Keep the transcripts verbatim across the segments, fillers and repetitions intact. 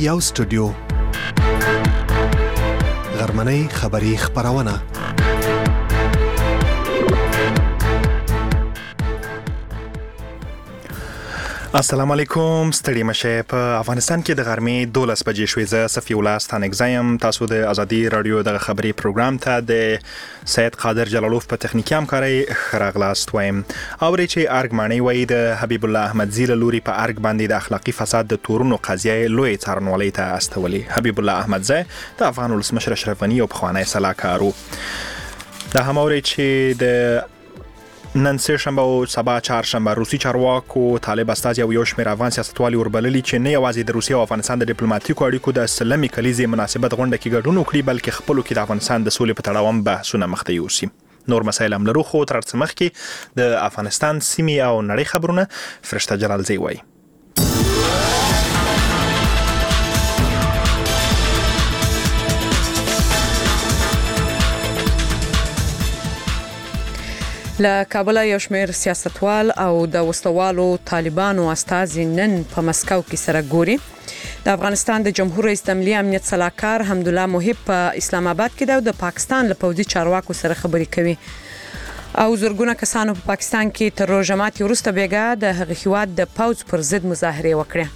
یو سټوډیو غرمنۍ خبری خبرونه. السلام علیکم، ستړي مشه. په افغانستان کې د غرمې دولس بجې شوې. زه صفي الله ستانګزایم. تاسو د ازادي رادیو د خبري پروګرام ته د سید قادر جلالوف په تخنیکی همکاري خراغلاست وایم. اوري چې ارګمانی وای د حبیب الله احمدزی لوري په ارګ باندې د اخلاقی فساد د تورونو قضیه لوی څارنوالۍ ته استولي. حبیب الله احمدزی د افغان ولسمشر اشرف غنی او بخوانی سلاکارو. دا هم اوري چې د نن سه شنبه او سبا چهارشنبه روسي چارواکو طالب استازي او یو شمېر افغان سیاستوالو وربللي چې نه یوازې د روسیې او افغانستان د ډیپلوماټیکو اړیکو د سلمي کلیزې مناسبت غونډه کې ګډون وکړي، بلکې خپلو کې د افغانستان د سولې په تړاو هم بحثونه مخته یوسي. نور مسایل هم لرو، خو تر څه مخکې د افغانستان سیمې او نړۍ خبرونه فرشته جلالزی وایي. له کابل یو شمېر سیاستوال او د وسلوالو طالبانو استازي نن په مسکو کې سره ګوري. د افغانستان د جمهور رئیس د ملي امنیت سلاکار حمدالله محب په اسلام آباد کې د پاکستان له پوځي چارواکو سره خبرې کوي او زرګونه کسانو په پاکستان کې تر روژه ماتي وروسته بیګا د هغه هیواد د پوځ پر ضد مظاهرې وکړې.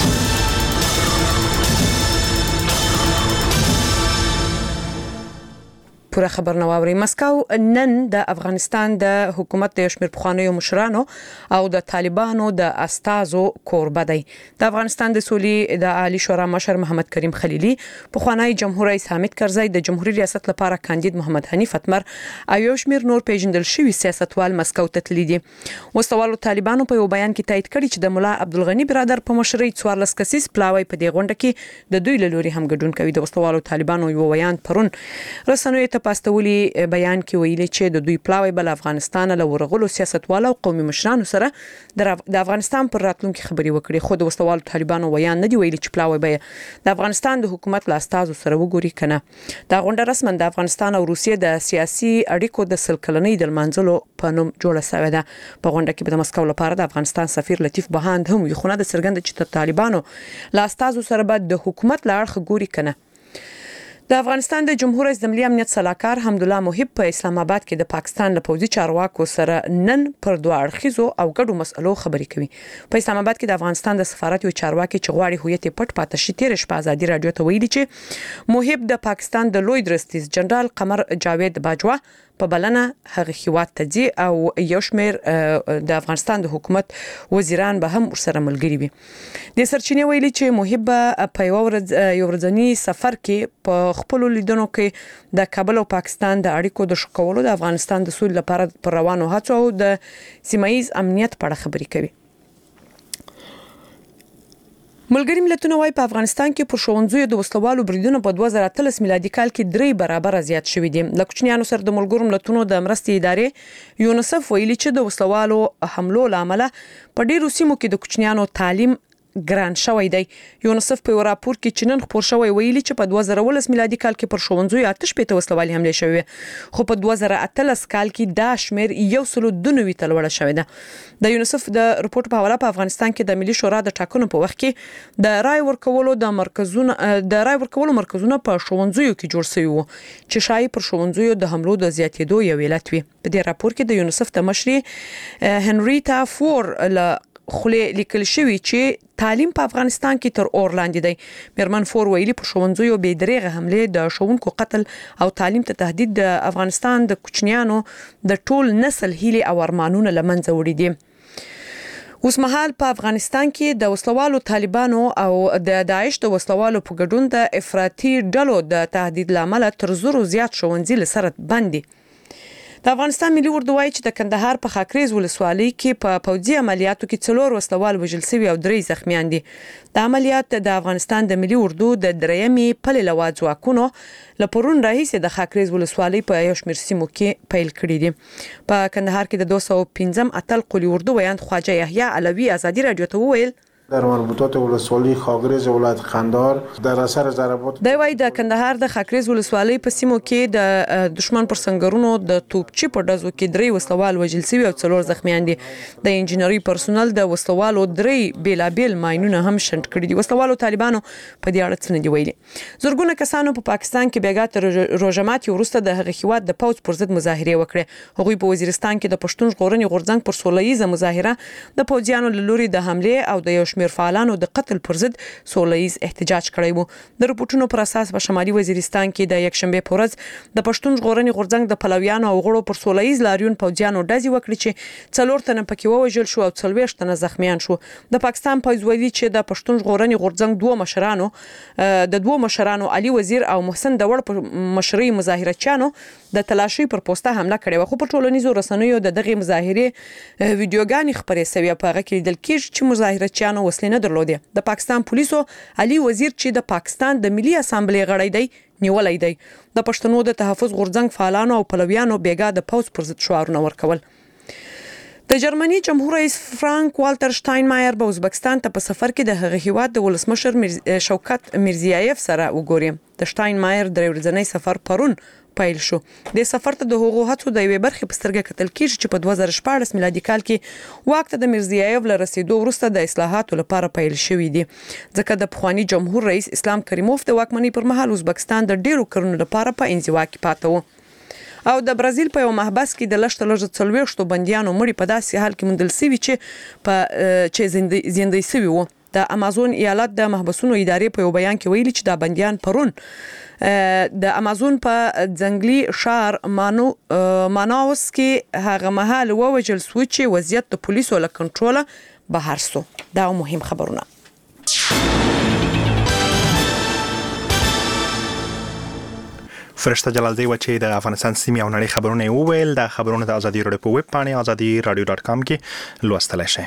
پوره خبر نو اوري. مسکو نن د افغانستان د حکومت د شمیر پخوانیو مشرانو او د طالبانو د استازو کوربه دی. د افغانستان د سولې د عالی شورا مشر محمد کریم خلیلی، پخوانی جمهور رئیس حامد کرزی، د جمهوریت ریاست لپاره کاندید محمد حنیف اتمر او یو شمیر نور پیژندل شوی سیاستوال مسکو ته تللي دي. وسوالو طالبانو په یو بیان کې تایید کړی چې د مولا عبدالغنی برادر په مشرۍ څوارلس کسیز پلاوی په دې غونډه کې د دوی له لوري هم ګډون کوي. د وسوالو طالبانو یو بیان پرون رسنوي ته پاستولي بیان کې ویلي چې د دوی پلاوی بل افغانستان له ورغلو سیاستوالو او قومي مشرانو سره د افغانستان پر راتلونکي خبري وکړي، خو د وسوالو طالبانو بیان نه دی ویلي چې پلاوی به د افغانستان د حکومت له استازو سره وګوري کنه. دا غونډه رسماً د افغانستان او روسیې د سیاسي اړیکو د سلکلنۍ د منځلو په نوم جوړه شوې ده. په غونډه کې د مسکو لپاره د افغانستان سفیر لطیف بهاند هم وی خونه د څرګند چې طالبانو له استازو سره به د حکومت له اړخ ګوري کنه. د افغانستان د جمهور رئیس د ملي امنیت سلاکار حمدالله محب په اسلام آباد کې د پاکستان له پوځي چارواکو سره نن پر دوه اړخیزو او ګډو مسلو خبرې کوي. په اسلام آباد کې د افغانستان د سفارت یو چارواکي چې غواړي هویت پټ پاتې شي تیر شپه ازادي رادیو ته ویلي چې محب د پاکستان د لوی درستیز جنرال قمر جاوید باجوا په بلنه هغه هیواد ته ځي او یو شمېر د افغانستان د حکومت وزیران به هم ورسره ملګري وي. د سرچینې ویلي چې محب په یو ورځ یو ورځنی سفر کې په خپل لیدنو کې د کابل او پاکستان د اړیکو د ښه کولو، د افغانستان د سولې لپاره پر روانو هڅو او د سیمایي امنیت په اړه خبرې کوي. ملګری ملتونه وايي په افغانستان کې په ښوونځیو د وسلوالو بریدونو په دوه زره اتلس میلادي کال کې درې برابر زیات شوي دي. د کوچنیانو سره د ملګرو ملتونو د مرستې ادارې یونیسف ویلي چې د وسلوالو حملو لامل په ډیرو سیمو کې د کوچنیانو تعلیم ګران شوی دی. یونیسف په راپور کې چې نن خبر شوی ویلي چې په دوه زره ولس میلادي کال کې پر ښوونځیو آتش پېته وسلوالي حمله شوې، خو په دوه زره اتلس کال کې دا شمیر یو سلو دوه نوي ته لوړه شوې ده. د یونیسف د رپورت په حواله په افغانستان کې د ملي شورا د ټاکنو په وخت کې د رای ورکولو د مرکزونو د رای ورکولو مرکزونه په ښوونځیو کې جوړ شوي وو چې شایي پر ښوونځیو د حملو د زیاتېدو یو علت وي. په دې راپور کې د یونیسف د مشري هنریتا فور له خله لیکل شوی چې تعلیم په افغانستان کې تر اور لاندې دی. میرمن فور ویلي په ښوونځیو بې دریغه حمله، د ښوونکو قتل او تعلیم ته تهدید د افغانستان د کوچنیانو د ټول نسل هیلې او ارمانونه لمنځه وړي دي. اوس مهال په افغانستان کې د وسلوالو طالبانو او د داعش د وسلوالو په ګډون د افراطي ډلو د تهدید لامل تر زرو زیات ښوونځي لسره بندي. د افغانستان ملي اردو وايي چې د کندهار په خاکریز ولسوالۍ کې په پوځي عملیاتو کې څلور وسلوال وژل شوي او درې زخمیان دي. د عملیات د افغانستان د ملي اردو د درېیمې پلې لوا ځواکونو له پرون راهیسې د خاکریز ولسوالۍ په یو شمېر سیمو کې پیل کړي دي. په کندهار کې د دوه سوه پنځم اتل قولي اردو ویاند خواجه یحیی علوي ازادي رادیو ته وویل در مربوطات ولسوالی خاکریز ولایت قندهار در اثر ضربات د وای د کندهار د خاکریز ولسوالۍ په سیمو کې د دشمن پر سنگرونو د توپچی په ډزو کې درې وسلوال وژل شوي او څلور زخمیان دي. د انجنیری پرسونل د وسلوالو درې بیلابیل ماينونه هم شنډ کړي دي. وسلوالو طالبانو په دې اړه څه نه دی ویلي. زورګونه کسانو په پاکستان کې بیګا تر روزماتي وروسته د هغه هیواد د پوز پر ضد مظاهره وکړه. هغوی په وزیرستان کې د پښتون ژغورنې غورځنګ پر سولهیزه مظاهره د پوځیانو له لوري د حمله او د یو شمېر فعالانو د قتل پر ضد سولهیز احتجاج کړی وو. د رپورټونو پر اساس په شمالي وزیرستان کې د یک شنبه په ورځ د پښتون ژغورنې غورځنګ د پلویانو او غړو پر سولهیز لاریون پوځیانو ډزې وکړي چې څلور تنه پکې ووژل شو او څلوېښت تنه زخمیان شو. د پاکستان پوځ ویلي چې د پښتون ژغورنې غورځنګ دوه مشرانو د دوه مشرانو علي وزیر او محسن داوړ په مشرۍ مظاهرچیانو د تلاشي پر پوسټه حمله کړې و. خو په ټولنیزو رسنیو د دغه مظاهره ویډیوګانې خبرې شوې په هغه کې لیدل کېږي چې مظاهرچیانو وسلې نه درلودې. د پاکستان پولیسو علي وزیر چې د پاکستان د ملي اسامبلې غړی دی نیولای دی. د پښتنو د تحفظ غورځنګ فعالانو او پلویانو بیګا د پوز پر ضد شعارونه ورکول. د جرمني جمهور رئیس فرانک والټر شټاینمایر په ازبکستان ته په سفر کې د هغه هیواد د ولسمشر شوکت میرزیایف سره وګوري. د شټاینمایر د ورځنی سفر پرون پیل شو. د سفر ته د هغو هڅو د یوې برخې په سترګه کتل کېږي چې په دوه زره شپاړس میلادي کال کې واک ته د میرزیایف له رسیدو وروسته د اصلاحاتو لپاره پیل شوې دي. ځکه د پخوانی جمهور رئیس اسلام کریموف د واکمنۍ پر مهال ازبکستان د ډیرو کړنو لپاره په انزوا کې پاتې و. او د برازیل په یو محبس کې د لشت لږ څلوېښت بنديانو مړي په داسې حال کې موندل شوي چې په چې زندې شوي وو. د امازون ایالت د محبسونو ادارې په یو بیان کې ویلي چې دا بنديان پرون د امازون په ځنګلي شهر مانو ماناوس کې هغه مهال ووجل سو چې وضعیت د پولیسو له کنټروله بهر سو. دا مهم خبرونه. فرشته جلال دی و چې د افغانستان سیمې او نړۍ خبرونه وویل. د خبرونه د ازادي رادیو په ویب پاڼه ازادي رادیو ډاټ کام کې لوستلای شئ.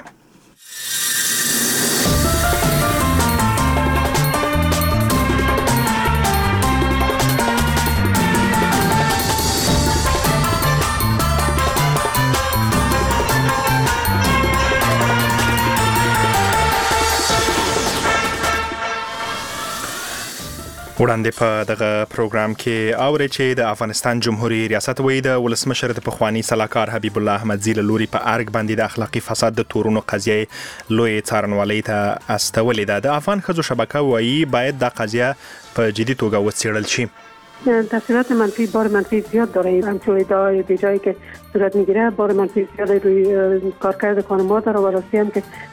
وړاندې په دغه پروګرام کې اوري چې د افغانستان جمهوریت ریاست وی د ولسمشر د پخوانی سلاکار حبیب الله احمدزی له لوري په ارګ باندې د اخلاقی فساد د تورونو قضیه لوی څارنوالۍ ته استولې ده. د افغان ښځو شبکه وایي باید د قضیه په جدي توګه وڅېړل شي. تاثیرات منفی بار منفی زیاد داره. همچون ادعای به جایی که صورت میگیره بار منفی زیاد روی کارکرد خانم‌ها داره و راستی هم که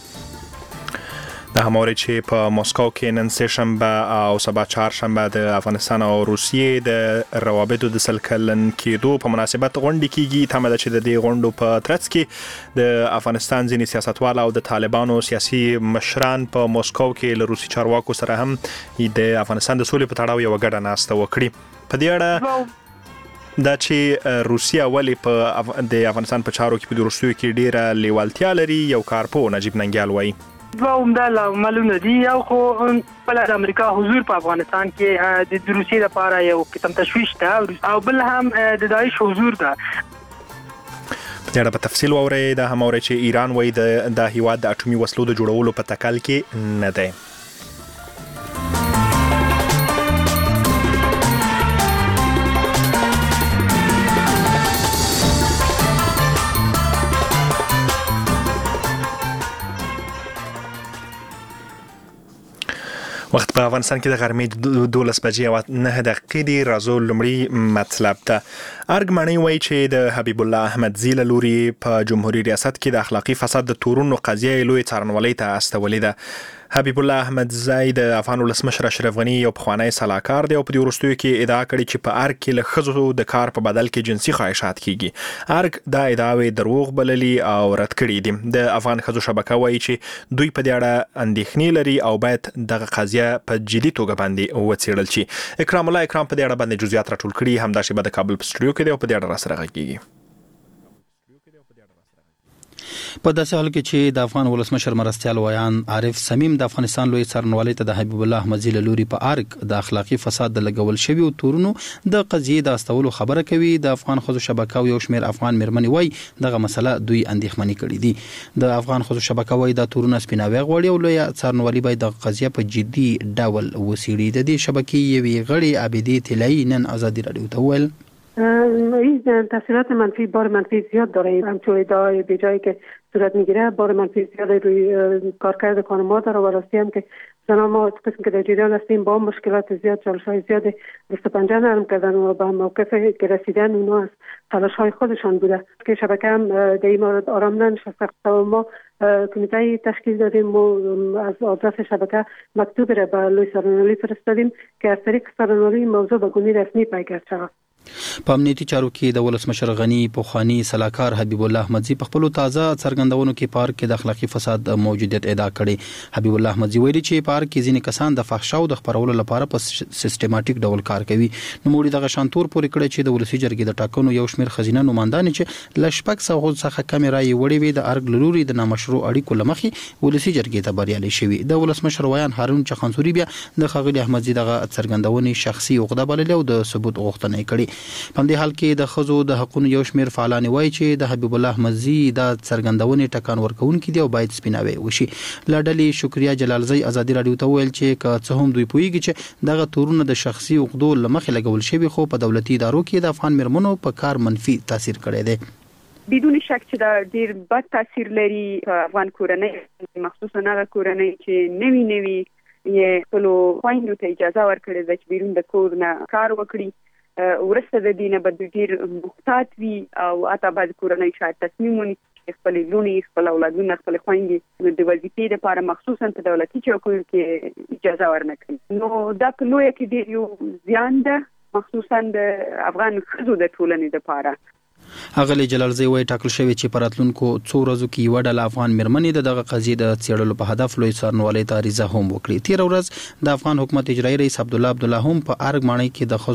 د همواره چې په مسکو کې نن سه شنبه او سبا چهارشنبه د افغانستان او روسیې د روابطو د سل کلن کېدو په مناسبت غونډه کیږي. تمه ده چې د دې غونډو په ترڅ کې د افغانستان ځینې سیاستوال او د طالبانو سیاسي مشران په مسکو کې له روسي چارواکو سره هم د افغانستان د سولې په تړاو یو غډه ناسته وکړي. په دې اړه دا چې روسیا ولې په د افغانستان په چارو کې په روسیو کې ډیره لیوالتیا لري یو کارپو نجیب ننګیال وایي. دوه عمده لاملونه دي. یو خو بل د امریکا حضور په افغانستان کې د روسیې لپاره یو قسم تشویش ده او بل هم د داعش حضور ده. په دې اړه په تفصیل واورئ. دا هم اورئ چې ایران وایي د هیواد د اټومي وسلو د جوړولو په تکل کې نه دی. وخت په افغانستان کې د غرمې دولس بجې او نه دقیقې دی. راځو لومړی مطلب ته. ارګ مانی وایي چې د حبیب الله احمدزی له لوري په جمهوریت ریاست کې د اخلاقی فساد د تورونو قضیه لوی څارنوالۍ ته استولې ده. حبیب الله احمدزی د افغان ولسمشر اشرف غنی یو پخوانی سلاکار دی او په دې وروستیو کې ادعا کړې چې په ارګ کې له ښځو د کار په بدل کې جنسي خواهشات کیږي. ارګ دا ادعاوې دروغ بللي او رد کړي دي. د افغان ښځو شبکه وایي چې دوی په دې اړه اندېښنې لري او باید دغه قضیه په جدي توګه باندې وڅېړل شي. اکرام الله اکرام په دې اړه باندې جزئیات راټول کړي. همداشي به د کابل په سټوډیو کې دی او په دې اړه را سره غږیږي. شوی او په دې اړه سره په داسې حال کې چې د افغان ولسمشر مرستیال ویان عارف سمیم د افغانستان لوی څارنوالۍ ته د حبیب الله احمدزي له لوري په ارګ د اخلاقي فساد د لګول شوي او تورونو د قضیې د استولو خبره کوي. د افغان ښځو شبکه او یو شمېر افغان میرمنې وایي دغه مسله دوی اندېښمنې کړې دي. د افغان ښځو شبکه وایي دا تورونه سپیناوی غواړي او لوی څارنوالي باید د قضیې په جدي ډول وڅېړي. د دې شبکې یوې غړي عابدې طلایي نن ازادي راډیو ته وویل این تاثیرات منفی بار منفی زیاد داره. همچون ادعای به جایی که صورت میگیره بار منفی زیاد روی کارکرد خانم‌ها داره و راستی هم که زنان ما قسم که در جریان هستیم با مشکلات زیاد چالش‌های زیاد دست و پنجه نرم کردن و به موقف که رسیدن اونا از تلاش‌های خودشان بوده که شبکه هم در این مورد آرام ننشسته. ما کمیته تشکیل دادیم و از آدرس شبکه مکتوب را به لوی څارنوالي فرستادیم که از طریق څارنوالي موضوع به گونه رسمی پیگرد شود. په امنیتي چارو کې د ولسمشر غنی پوخانی سلاکار حبیب الله احمدزي په خپل تازه څرګندونو کې پارک کې د اخلاقي فساد موجودیت ادعا کړي. حبیب الله احمدزي ویلي چې پارک کې ځینې کسان د فحشا او د خبرولو لپاره په سیستماتیک ډول کار کوي. نو موږ دغه شانتور پورې کړی چې د ولسی جرګې د ټاکنو یو شمېر خزینه نوماندان چې لشپک سغو څخه کیمرا یې وړي وي د ارګ لوري د نامشروع اړیکو لمخې ولسی جرګې ته بریالي شوی. د ولسمشر ویان هارون چخانسوري بیا د خغلی احمدزي دغه څرګندونې شخصي عقده بللې او د ثبوت غوښتنه کړې. په دې حال کې د خزو د حقوقو یو شمېر فعالان وایي چې د حبیب الله احمدزي د څرګندونې ټکان ورکوونکي دی او باید سپیناوی وشي. لړډلې شکریا جلالزی ازادي راډیو ته ویل چې که څه هم دوی پوهیږي چې دغه تورونه د شخصي عقدو لمخې لګول شوي خو په دولتي ادارو کې د افغان میرمنو په کار منفي تاثیر کړی دی. بدون شک چې دا ډیر بد تاثیر لري په افغان کورنۍ مخصوصا هغه کورنۍ چې نوی نوی یې خپلو خویندو ته اجازه ورکړې ده چې بیرون د کور نه کار وکړي. ورسته د دینه به ډیر محتاط وي او اته بعد کورنۍ شاید تصمیم ونیسي خپل لونی خپل اولادونه خپل خويندې د وظیفې لپاره مخصوصا په دولتي چوکیو کې اجازه ورنکړي. نو دا په لوی کې ډیر یو زیان ده مخصوصا د افغان ښځو د ټولنې لپاره. اغلی جلالزی وایي ټاکل شوی چې په راتلونکو څو ورځو کې یوه ډله افغان میرمنې د دغه قضیې د څېړلو په هدف لوی څارنوالۍ ته عریضه هم وکړي. تېره ورځ د افغان حکومت اجرایي رئیس عبدالله عبدالله هم په ارګ ماڼۍ کې د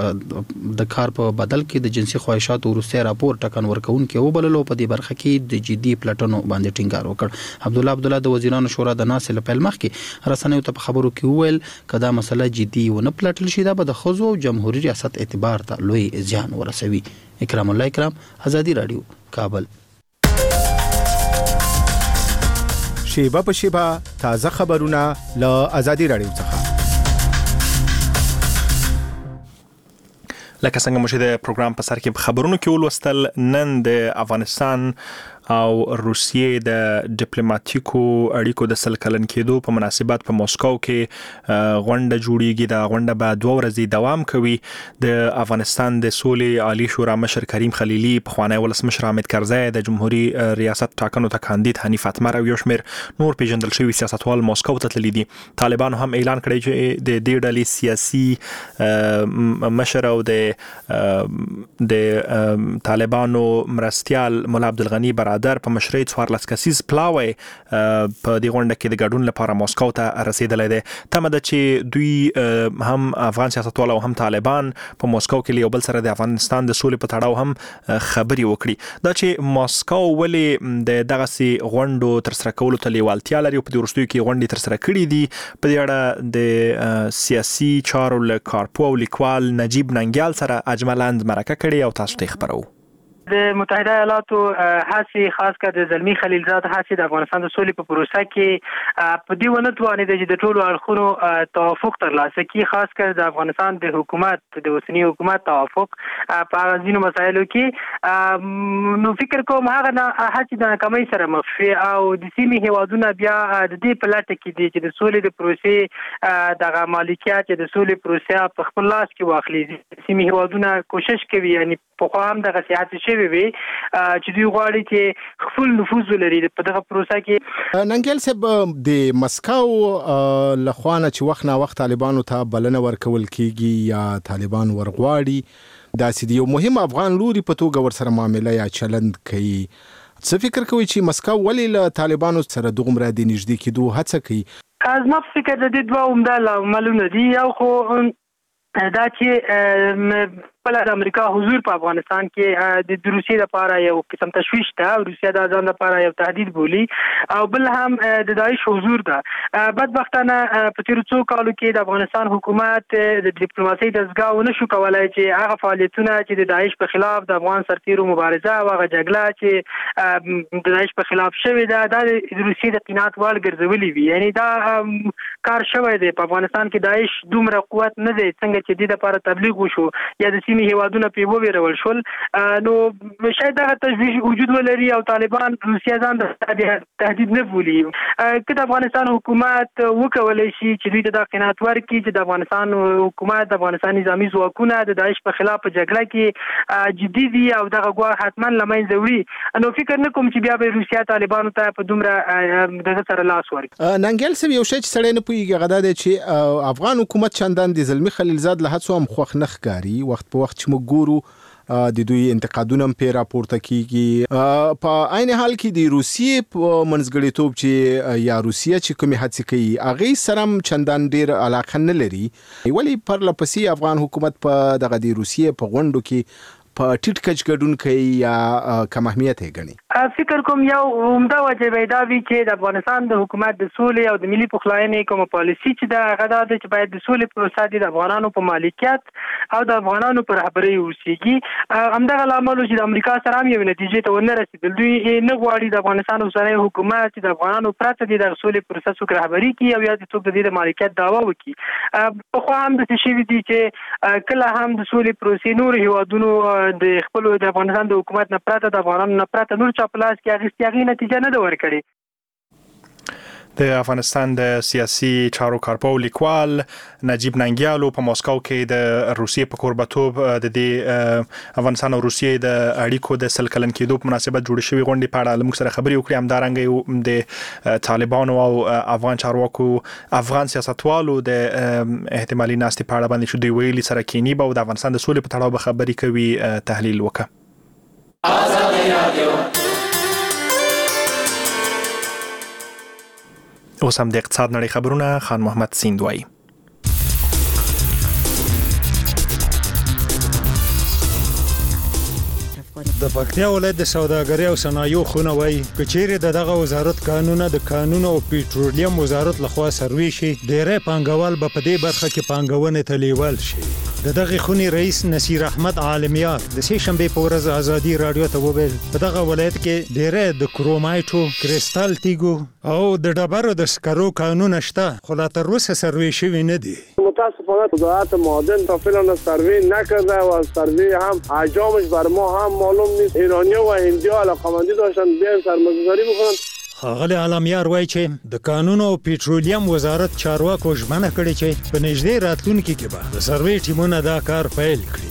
ښځو د کار په بدل کې د جنسي خواهشاتو وروستی راپور ټکان ورکوونکی وبللو. په دې برخه کې د جدي پلټنو باندې ټینګار وکړ. عبدالله عبدالله د وزیرانو شورا د ناستې له پیل مخکې رسنیو ته په خبرو کې وویل که دا مسله جدي ونه پلټل شي دا به د ښځو او جمهوري ریاست اعتبار ته لوی زیان ورسوي. اکرام الله اکرام ازادي راډیو کابل. شیبه په شیبه تازه خبرونه له ازادي راډیو څخه. لکه څنګه مو چې د پروګرام په سر کې خبرونو کې ولوستل نن د افغانستان او روسیې د ډیپلوماټیکو اړیکو د سل کلن کېدو په مناسبت په موسکو کې غونډه جوړیږي. دا غونډه به دوه ورځې دوام کوي. د افغانستان د سولې عالی شورا مشر کریم خلیلی، پخوانی ولسمشر حامد کرزی، د جمهوریت ریاست ټاکنو ته کاندید حنیف اتمر او یو شمېر نور پیژندل شوي سیاستوال موسکو ته تللي دي. طالبانو هم اعلان کړی چې د دې ډلې سیاسي مشر او د د طالبانو مرستیال مولا عبدالغنی برادر په مشرۍ څوارلس کسیز پلاوی په دې غونډه کې د ګډون لپاره موسکو ته رسیدلی دی. تمه ده چې دوی هم افغان سیاستوال او هم طالبان په موسکو کې یو بل سره د افغانستان د سولې په تړاو هم خبرې وکړي. دا چې موسکو ولې د دغسې غونډو ترسره کولو ته لیوالتیا لري او په دې وروستیو کې غونډې ترسره کړي دي، په دې اړه د سیاسي چارو له کارپوه او لیکوال نجیب ننګیال سره اجملاند مرکه کړې او تاسو ته یې خپرو. د متحده ایالاتو هڅې خاص کر د زلمی خلیلزاد هڅې د افغانستان د سولې په پروسه کې په دې ونه توانېده چې د ټولو اړخونو توافق ترلاسه کړي، خاص کر د افغانستان د حکومت د اوسني حکومت توافق په هغه ځینو مسایلو کې. نو فکر کوم هغه هڅې د ناکامۍ سره مخ شوې او د سیمې هیوادونه بیا د دې په لټه کې دي چې د سولې د پروسې دغه مالکیت چې د سولې پروسه په خپل لاس کې واخلي. سیمې هیوادونه کوشش کوي، یعنی په خو هم دغه سیاست شوی وي چې دوی غواړي چې خپل نفوذ ولري په دغه پروسه کې. ننګیال صاحب، د مسکو لخوانه چې وخت نا وخت طالبانو ته بلنه ورکول کیږي یا طالبان ورغواړي دا سې یو مهم افغان لوري په توګه ورسره معامله یا چلند کوي، څه فکر کوي چې مسکو ولې له طالبانو سره دومره د نږدې کېدو هڅه کوي؟ از ما فکر د دې دوه عمده لاملونه دي. یو خو دا چې خپل د امریکا حضور په افغانستان کې د روسیې لپاره یو قسم تشویش ده، روسیه د ځان لپاره یو تهدید بولي، او بل هم د داعش حضور ده. بدبختانه په تیر څو کالو کې د افغانستان حکومت د ډیپلوماسۍ دستګاه ونه شو کولای چې هغه فعالیتونه چې د داعش په خلاف د افغان سرتیرو مبارزه او هغه جګړه چې د داعش په خلاف شوې ده دا د روسیې د قناعت وړ ګرځولې وي. یعنی دا کار شوی دی په افغانستان کې داعش دومره قوت نه دی څنګه چې د لپاره تبلیغ وشو یا د سیمې هیوادونه په ویرول شول، نو شاید دا تشویش وجود ولري او طالبان روسیه ځان د تهدید نه بولي. که د افغانستان حکومت وکولای شي چې دوی د قناعت ورکړي چې د افغانستان حکومت د افغانستان نظامی ځواکونه د داعش په خلاف په جګړه کې جدي دي او دغه ګواښ حتما لمنځه وړي، نو فکر نه کوم چې بیا به روسیه طالبانو ته په دومره دغه سره لاس ورکړي. ننګل سم یو شی چې سړی نه پوهیږي غدا دی چې افغان حکومت چندان د زلمی خلیلزاد له هڅو هم خوښ نه ښکاري. وخت په وخت چې موږ ګورو د دوی انتقادونه هم پې راپورته کیږي، په عین حال کې د روسیې په منځګړیتوب چې یا روسیه چې کومې هڅې کوي هغې سره هم چندان ډېر علاقه نه لري. ولې پرله پسې افغان حکومت په دغه د روسیې په غونډو کې په ټیټ کچ ګډون کوي یا کم اهمیت یې ګڼي؟ فکر کوم یو عمده وجه به دا وي چې د افغانستان د حکومت د سولې او د ملي پخلاینې کومه پالیسي چې دا غدا ده چې باید د سولې پروسه د افغانانو په مالکیت او د افغانانو پر رهبرۍ اوسېږي. همدغه لامل چې د امریکا سره هم یو نتیجې ته ونه رسېدل، دوی نه غواړي د افغانستان اوسنی حکومت چې د افغانانو پرته د سولې پروسه څوک رهبري کړي او یا د څوک د دې د مالکیت دعوا وکړي. پخوا هم داسې شوي دي چې کله هم د سولې پروسې نورو هیوادونو د خپل د افغانستان د حکومت نه پرته د افغانانو نه پرته نور چا پلاس کې اخیستي هغې نتیجه نه ده ورکړې. د افغانستان د سیاسي چارو کارپوه لیکوال نجیب ننګیالو په مسکو کې د روسیې په کوربتوب د دې افغانستان او روسیې د اړیکو د سل کلن کېدو په مناسبت جوړې شوې غونډې په اړه موږ سره خبرې وکړې. همدارنګه د طالبانو او افغان چارواکو افغان سیاستوالو د احتمالي ناستې په اړه باندې چې دوی ویلي سره کینی به او د افغانستان د سولې په تړاو به خبرې کوي. تحلیل وکړه. آزادي رادیو اوس هم د اقتصاد نړۍ خبرونه خان محمد سیندوی. د پکتیا ولایت د سوداګرۍ او صنایعو خونه وایي که چیرې د دغه وزارت قانونه د قانون او پېټرولیم وزارت لخوا سروي شي ډېری پانګوال به په دې برخه کې پانګونې ته لیوال شي. د دغه خونې رئیس نصیر احمد عالمیار د سې شنبې په ورځ ازادي رادیو ته وویل په دغه ولایت کې ډېری د کرومایټو، کریستال تیږو او د ډبرو د سکرو کانونه شته خو لا تر اوسه سروي شوي نه دي. متاسفانه وزارت معادن تا فعلا سروی نکرده و سروی هم احجامش بر ما هم معلوم نیست. ایرانیا و هندیا علاقه‌مندی داشتن بیان سرمایه‌گذاری بکنن. ښاغلی عالمیار وایي چې د قانون او پېټرولیم وزارت چارواکو ژمنه کړې چې په نږدې راتلونکي کې به د سروې ټیمونه دا کار پیل کړي.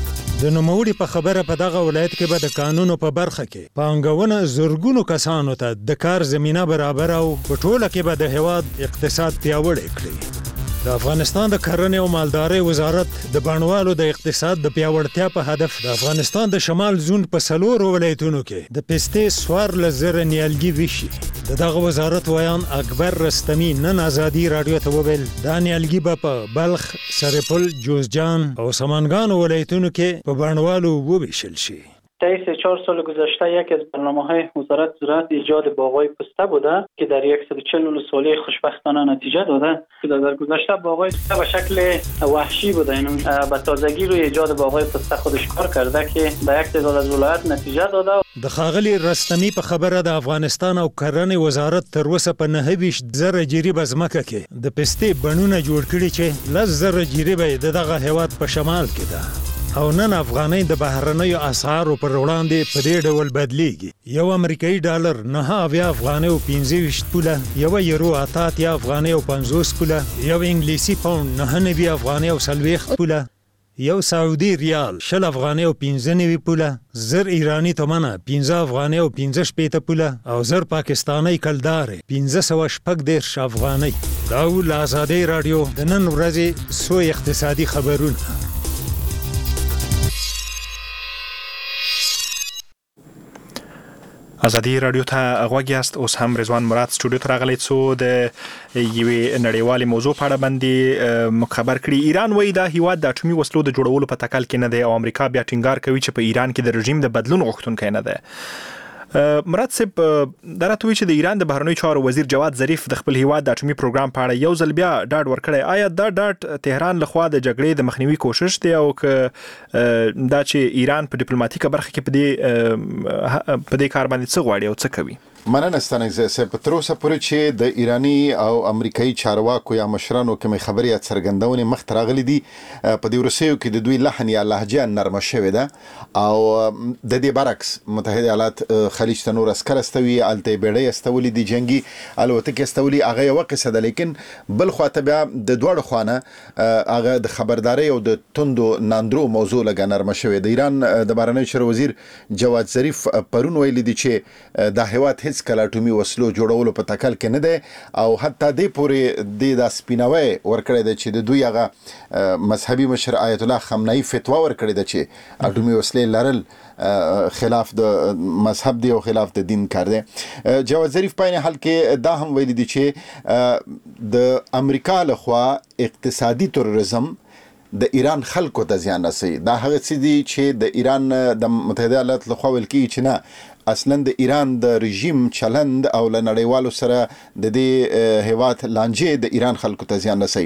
د نوموړي په خبره په دغه ولایت کې به د قانونو په برخه کې پانګونه زرګونو کسانو ته د کار زمینه برابر او په ټوله کې به د هیواد اقتصاد پیاوړی کړي. د افغانستان د کرنې او مالدارۍ وزارت د بڼوالو د اقتصاد د پیاوړتیا په هدف د افغانستان د شمال زون په څلورو ولایتونو کې د پستې څوارلس زره نیالګي ویشي. د دغه وزارت ویان اکبر رستمي نن ازادي رادیو ته وویل دا نیالګي به په بلخ، سرپل، جوزجان او سمنګان ولایتونو کې په بڼوالو وویشل شي. طی سه چهار سال گذشته یکی از برنامه‌های وزارت زراعت ایجاد باغ‌های پسته بوده که در صد و چهل ولسوالی خوشبختانه نتیجه داده. که در گذشته باغ‌های پسته به شکل وحشی بوده، این به تازگی روی ایجاد باغ‌های پسته خودش کار کرده که در یک تعداد از ولایات نتیجه داده. د ښاغلي رستمي په خبره د افغانستان او کرنې وزارت تر اوسه په نهه ویشت زره جریبه ځمکه کې د پستې بڼونه جوړ کړي چې لس زره جریبه د دغه هیواد په شمال کې ده. او نن افغانۍ د بهرنیو اسعارو پر وړاندې په دې ډول بدلیږي. یو امریکایي ډالر نهه اویا افغانۍ او پنځه ویشت پوله، یو یورو اته اتیا افغانۍ او پنځوس پوله، یو انګلیسي پاوند نهه نوي افغانۍ او څلوېښت پوله، یو سعودي ریال شل افغانۍ او پنځه نوي پوله، زر ایراني تومنه پنځه افغانۍ او پنځه شپېته پوله او زر پاکستاني کلدارې پنځه سوه شپږ دېرش افغانۍ. دا ول ازادي رادیو د نن ورځې څو اقتصادي خبرونه. ازادي رادیو ته غوږ یاست. اوس هم رضوان مراد سټوډیو ته راغلی څو د یوې نړیوالې موضوع په اړه باندې مخبر کړي. ایران وایي دا هیواد د اټومي وسلو د جوړولو په تکل کې نه دی او امریکا بیا ټینګار کوي چې په ایران کې د رژیم د بدلون غوښتونکی نه دی. مراد صاحب درته وی چې د ایران د بهرنیو چارو وزیر جواد ظریف د خپل هیواد د اټومي پروګرام په اړه یو ځل بیا ډاډ ورکړی. آیا دا ډاډ تهران لخوا د جګړې د مخنیوي کوشش دی او که دا چې ایران په ډیپلوماټیکه برخه کې په دې په دې کار باندې څه غواړي او څه کوي؟ مننه ستانه زه په تر اوسه پورې چې د ایرانی او امریکایي چارواکو یا مشرانو کوم خبري څرګندونه مخ تراغلي دي په دې ورسېو کې د دوی لحن یا لهجه نرمه شوې ده او د دې برعکس متحده ایالات خلیج ته نور عسكر استوي الته بیړۍ استولي دي جنگي الوتکې استولي هغه یو قصه ده، لیکن بل خواته بیا د دوړ خوانه هغه د خبرداري او د توندو ناندرو موضوع لګ نرمه شوې ده. ایران د بهرنیو چارو وزیر جواد ظریف پرون ویلي دي چې د هیواد هیڅ کله اټومي وسلو جوړولو په تکل کې نه دی او حتی دې پورې د سپیناوي ورکړی دی چې د دوی هغه مذهبي مشر آیت الله خامنه‌ای فتوا ورکړی دی چې اټومي وسلې لرل خلاف د مذهب دی او خلاف د دین کار دی. جواد ظریف په حال کې دا هم ویلي دی چې د امریکا لخوا اقتصادي تروریزم د ایران خلکو ته زیان رسوي. دا هغه څه دي چې د ایران د متحده ایالات لخوا ویل کیږي چې نه اصلا د ایران د رژیم چلند او له نړیوالو سره د دې هیواد لانجې د ایران خلکو ته زیان رسوي.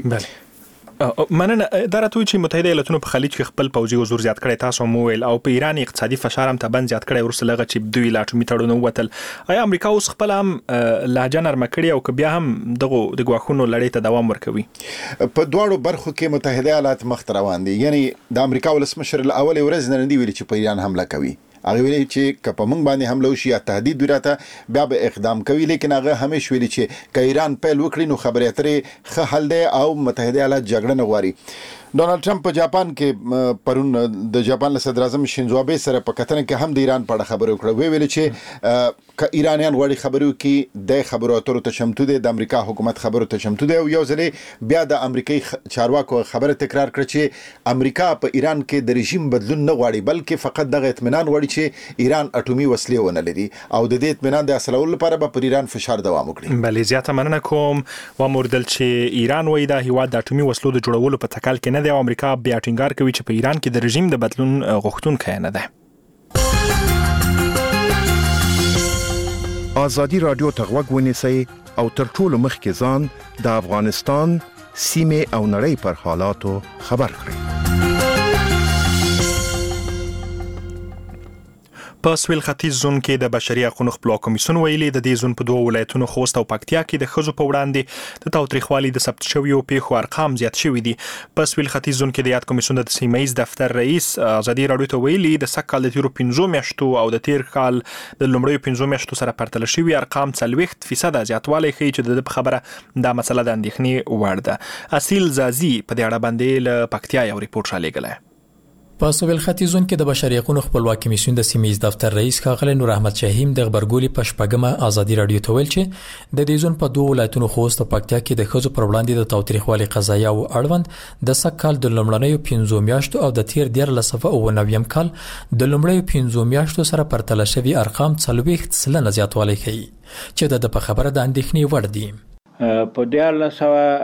مننه. دا راته چې متحده ایالاتونو په خلیج کې خپل پوځي حضور زیات کړی، تاسو مو ویل، او په ایران اقتصادي فشار هم تبن زیات کړی ورسره لغه چې دوی لا اټومي تړون ووتل. آیا امریکا اوس خپل هم لهجه نرمه کړې او که بیا هم دغه د غواخونو لړۍ ته دوام ورکوي؟ په دواړو برخو کې متحده ایالات مخ روان دي. یعنی د امریکا ولسمشر الاول ورځ نن دی ویلي چې په ایران حمله کوي. هغه ویلي چې که په موږ باندې حمله وشي یا تهدید وراته بیا به اقدام کوي، لیکن هغه همیش ویلي چې که ایران پیل وکړي نو خبرې اترې ښه حل دی او متحده ایالات جګړه نه غواړي. ډونالد ټرمپ په جاپان کې پرون د جاپان له صدر اعظم شینزو آبه سره په کتنه کې هم د ایران په اړه خبرې وکړه. وی ویل چې که ایرانیان غواړي خبرې وکړي د خبرو اترو ته چمتو دي، د امریکا حکومت خبرو ته چمتو دی. او یو ځلې بیا د امریکایي چارواکو خبره تکرار کړ چې امریکا په ایران کې د رژیم بدلون نه غواړي بلکې فقط دغه اطمینان غواړي چې ایران اټومي وسلې ونه لري او د دې اطمینان د اصلولو لپاره به پر ایران فشار دوام وکړي. بلې زیاته مننه کوم. و موردل چې ایران وایي دا هیواد د اټومي وسلو د جوړولو په تکل کې نه دی او امریکا بیا ټینګار کوي چې په ایران کې د رژیم د بدلون غوښتونکی نه دی. ازادي رادیو ته غوږ ونیسئ او تر ټولو مخکې ځان د افغانستان سیمې او نړۍ پر حالاتو خبر کړئ. په سویل ختیځ زون کې د بشري حقوقو خپلواک کمیسیون ویلي د دې زون په دوه ولایتونو خوست او پکتیا کې د ښځو په وړاندې د تاوتریخوالي د ثبت شویو پیښو ارقام زیات شوي دي. په سویل ختیځ زون کې د یاد کمیسیون د سیمه ییز دفتر رئیس ازادي رادیو ته ویلي د سږ کال د تیرو پنځو میاشتو او د تیر کال د لومړیو پنځو میاشتو سره پرتله شوي ارقام څلوېښت فیصد زیاتوالی ښیي چې د خبره دا مسله د اندېښنې وړ ده. اصیل زازي په دې اړه باندې له پکتیا یو ریپورت رالیږلی. په سویل ختیځ زون کې د بشري حقوقو خپلواک کمیسیون د سیمه ییز دفتر رئیس ښاغلی نور احمد شاهیم د خبرګولي په شپږمه ازادي رادیو ته ویل چې د دې زون په دوه ولایتونو خوست او پکتیا کې د ښځو پر وړاندې د تاوتریخوالي قضایا او اړوند د سږ کال د لومړنیو پنځو میاشتو او د تیر دیارلس سوه اووه نویم کال د لومړیو پنځو میاشتو سره پرتله شوي ارقام څلوېښت سلنه زیاتوالی ښیي چې د په خبره د اندېښنې وړ دي. په دیارلس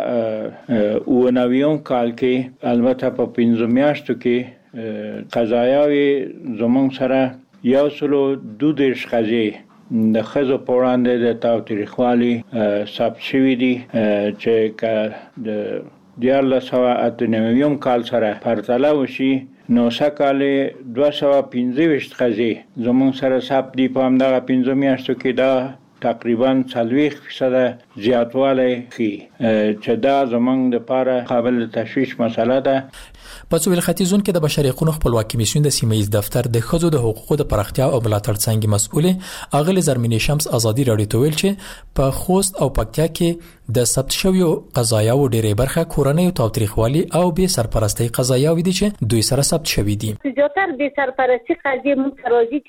سوه اووه نویم کال کې البته په پنځو میاشتو کې قضایاوي زمونږ سره یو سلو دو دېرش قضیې د ښځو په وړاندې د تاوتریخوالي ثبت شوي دي چې که د دیارلس سوه اته نویم کال سره پرتله وشي نو سږ کال دوه سوه پنځه ویشت قضیې زمونږ سره ثبت دي. په همدغه پنځو میاشتو کې دا تقریبا څلوېښت فیصده زیاتوالی ښیي چې دا زمونږ دپاره قابل تشویش مسله ده. په سویل ختیځ زون کې د بشري حقوقو خپلواک کمیسیون د سیمه ییز دفتر د ښځو د حقوقو د پراختیا او ملاتړ څانګې مسؤلې اغلې زرمینې شمس ازادي رادیو ته ویل چې په خوست او پکتیا کې د ثبت شویو قضایاو ډېرې برخه کورنۍ تاوتریخوالي او بې سرپرستۍ قضایاوې دي چې دوی سره ثبت شوي دي. زیاتره بې سرپرستي قضیې موږ راځي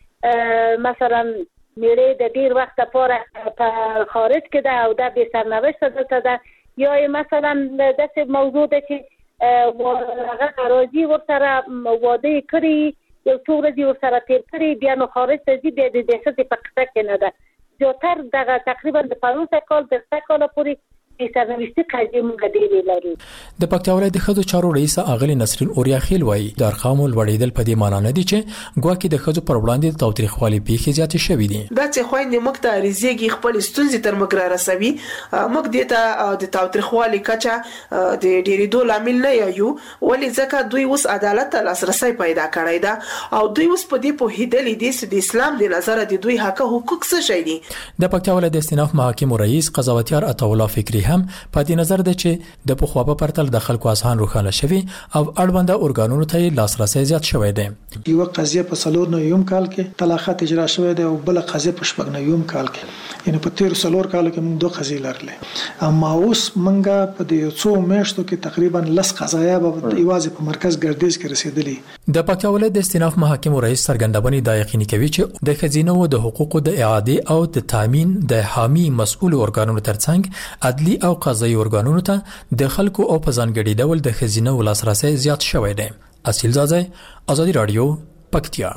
چې مثلا میړه د ډیر وخت لپاره په خارج کې ده او د بې سرنوشته دلته ده یا مثلا داسې موضوع ده چې هغه راځي ورسره واده کړی یو څو ورځې ورسره تیر کړي بیا نو خارج ته ځي بیا د دهشت په قصه کې نه ده زیاتر دغه تقریبا د پنځه کال تر څو کال پورې سرنوشتي قضیې موږ ډېرې لرو. د پکتیا ولایت د ښځو چارو رئیس اغلې نسرین اوریاخیل وایي د ارقامو لوړېدل په دې معنی نه دي چې ګواکې د ښځو پر وړاندې د تاوتریخوالي پیښې زیاتې شوې دي. دا چې خویندې موږ ته عریضېږي خپل ستونزې تر موږ را رسوي موږ دې ته د تاوتریخوالي کچه د ډېرېدو لامل نه یو ولې ځکه دوی اوس عدالت ته لاسرسی پیدا کړی ده او دوی اوس په دې پوهېدلي دي چې د اسلام د نظره د دوی حق حقوق څه شی دي. د پکتیا ولایت د استیناف محاکمو رئیس قضاوتیار عطاالله فکري هم په دې نظر ده چې د پخوا په پرتل د خلکو اذهان روښانه شوي او اړونده ارګانونو ته لاسرسی زیات شوی دی. یو قضیه په څلور نویم کال کې طلاقات اجرا شوی دی او بل قضیه په شپږ نویم کال کې یعنی په تیر څلور کال کې موږ دوه قضیې لرلې اما اوس موږ په دې څو میاشتو کې تقریبا لس قضایا به ایوازې په مرکز ګردیز کې رسیدلې. د پکتیا ولایت د استیناف محاکمو رئیس څرګندونې دا یقیني کوي چې د خزینو د حقوقو د اعاده او د تامین د حامي مسؤل ارګانونو ترڅنګ عدلي او قضایي ارګانونو ته د خلکو او په ځانګړي ډول د خزینه ولاسرسي زیات شوی دی. اصیل زازای ازادي رادیو پکتیا.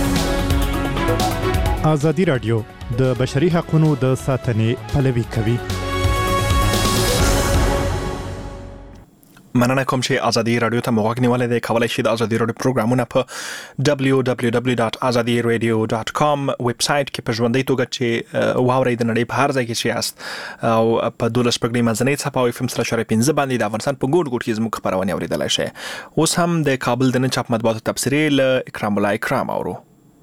ازادي رادیو د بشري حقوقو د ساتنې پلوي کوي. مننه کوم چې ازادي رادیو ته موږ نیولې ده. کولای شئ د ازادي رادیو پروګرامونه په دبليو دبليو دبليو ډاټ ازادي رادیو ډاټ کام ویب سټ کې په ژوندۍ توګه چې واورئ د نړۍ په هر ځای کې چې یاست او په دولس پګړۍ منځنۍ څپه او اف ام سره شریک پنځه باندې د افغانستان په ګوټ ګوټ کې زموږ خبرونه اوریدلای شئ. اوس هم د کابل د نن چاپ مطبوعاتو تبصرې له اکرام الله اکرام اورو.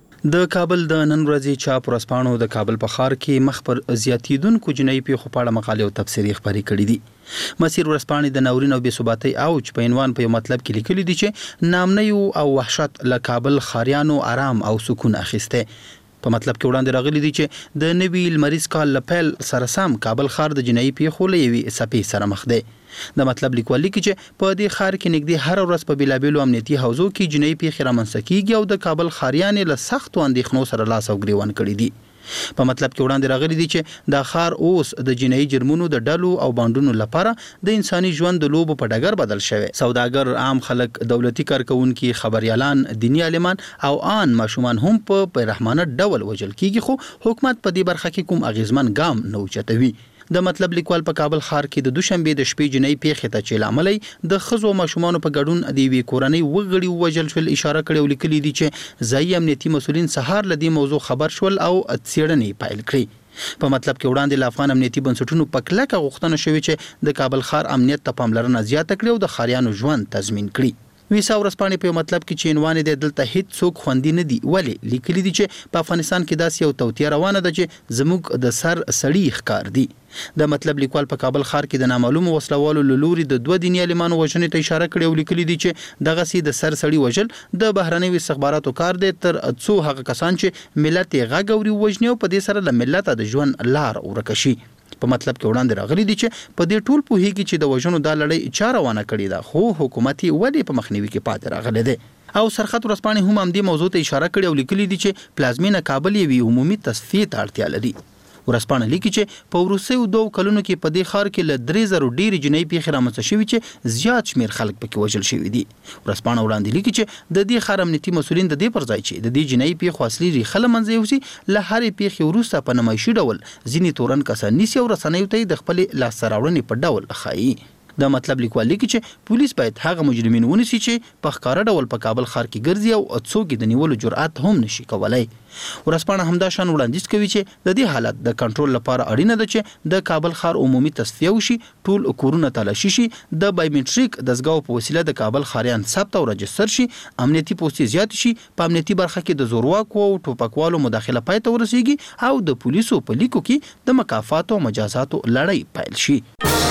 د کابل د نن ورځې چاپ ورځپاڼو د کابل په ښار کې مخ پر زیاتیدونکو جنایي پیښو په اړه مقالې او تبصرې خپرې کړې دي. مسیر ورځپاڼې د ناورین او بې ثباتۍ اوج په عنوان په یو مطلب کې لیکلي دي چې نامنیو او وحشت له کابل ښاریانو آرام او سکون اخیسته. په مطلب کې وړاندې راغلي دي چې د نوي لمریز کال له پیل سره سم کابل ښار د جنایي پیښو له یوې څپې سره مخ دی. د مطلب لیکوال لیکي چې په دې ښار کې نږدې هر ورځ په بیلابیلو امنیتي حوزو کې جنایي پیښې رامنځته کیږي او د کابل ښاریانې له سختو اندېښنو سره لاس او ګریوان کړي دي. په مطلب کې وړاندې راغلي دي چې دا ښار اوس د جنایي جرمونو د ډلو او بانډونو لپاره د انساني ژوند د لوبو په ډګر بدل شوی. سوداګر، عام خلک، دولتي کارکونکي، خبريالان، دیني عالمان او آن ماشومان هم په پیرحمانه ډول وژل کیږي خو حکومت په دې برخه کې کوم اغیزمن ګام نه اوچتوي. د مطلب لیکوال په کابل ښار کې د دوشنبه د شپې جنایي پیښې ته چې لاملې د خزو ماشومانو په ګډون د وی کورنۍ وګړي وژل شول اشاره کړې او لیکلي دي چې ځایي امنیتي مسولین سهار لدی موضوع خبر شول او څېړنې پیل کړې. په مطلب کې وړاندې ل افغان امنیتي بنسټونو په کلکه غوښتنه شوې چې د کابل ښار امنیت ته پاملرنه زیاته کړي او د ښاریانو ژوند تضمین کړي. ویسا ورځپاڼې په مطلب کې چې عنوان د دلته هیڅ څوک خوندي نه دي ولی لیکلي دي چې په افغانستان کې داسې یو توطیه روانه ده چې زموږ د سر سړی ښکار دي. د مطلب لیکوال په کابل ښار کې د نامعلومو وسلوالو له لوري د دوه دیني عالمانو وژنې ته اشاره کړې او لیکلي دي چې دغه سي د سر سړی وژل د بهرنیو استخباراتو کار دی تر څو هغه کسان چې ملت یې غږ اوري وژني او په دې سره د ملت د ژوند لار ورکه شي. په مطلب کې وړاندې راغلي دي چې په دې ټول پوهیږي چې د وژنو د لړۍ چا روانه کړې ده خو حکومت یې ولې په مخنیوي کې پاتې راغلی دی. او سرخط ورځپاڼې هم همدې موضوع ته اشاره کړې او لیکلي دي چې پلازمینه کابل یې عمومي تصفیې ته اړتیا لري. ورځپاڼه لیکي چې په وروستیو دوه کلونو کې په دې ښار کې له درې زرو ډېرې جنایي پیښې رامنځته شوي چې زیات شمېر خلک پکې وژل شوي دي. ورځپاڼه وړاندې لیکي چې د دې ښار امنیتي مسولین د دې پر ځای چې د دې جنایي پیښو اصلي ریښه له منځه یوسي له هرې پیښې وروسته په نمایشي ډول ځینې تورن کسان نیسي او رسنیو ته یې د خپلې لاسته راوړنې په ډول ښایي. د مطلب لیکوال لیکي چې پولیس باید هغه مجرمین ونیسي چې په ښکاره ډول په کابل ښار کې ګرځي او څوک د نیولو جرأت هم نشي کولای. ورځپاڼه همدا شان وړاندیز کوي چې د دې حالت د کنټرول لپاره اړینه ده چې د کابل ښار عمومي تصفیه وشي، ټول کورونه تلاشي شي، د بایومټریک دستګاو په وسیله د کابل ښاریان ثبت او رجستر شي، امنیتي پوستې زیات شي، په امنیتي برخه کې د زورواکو او ټوپکوالو مداخله پای ته ورسیږي او د پولیسو په لیکو کې د مکافات او مجازاتو لړۍ پیل شي.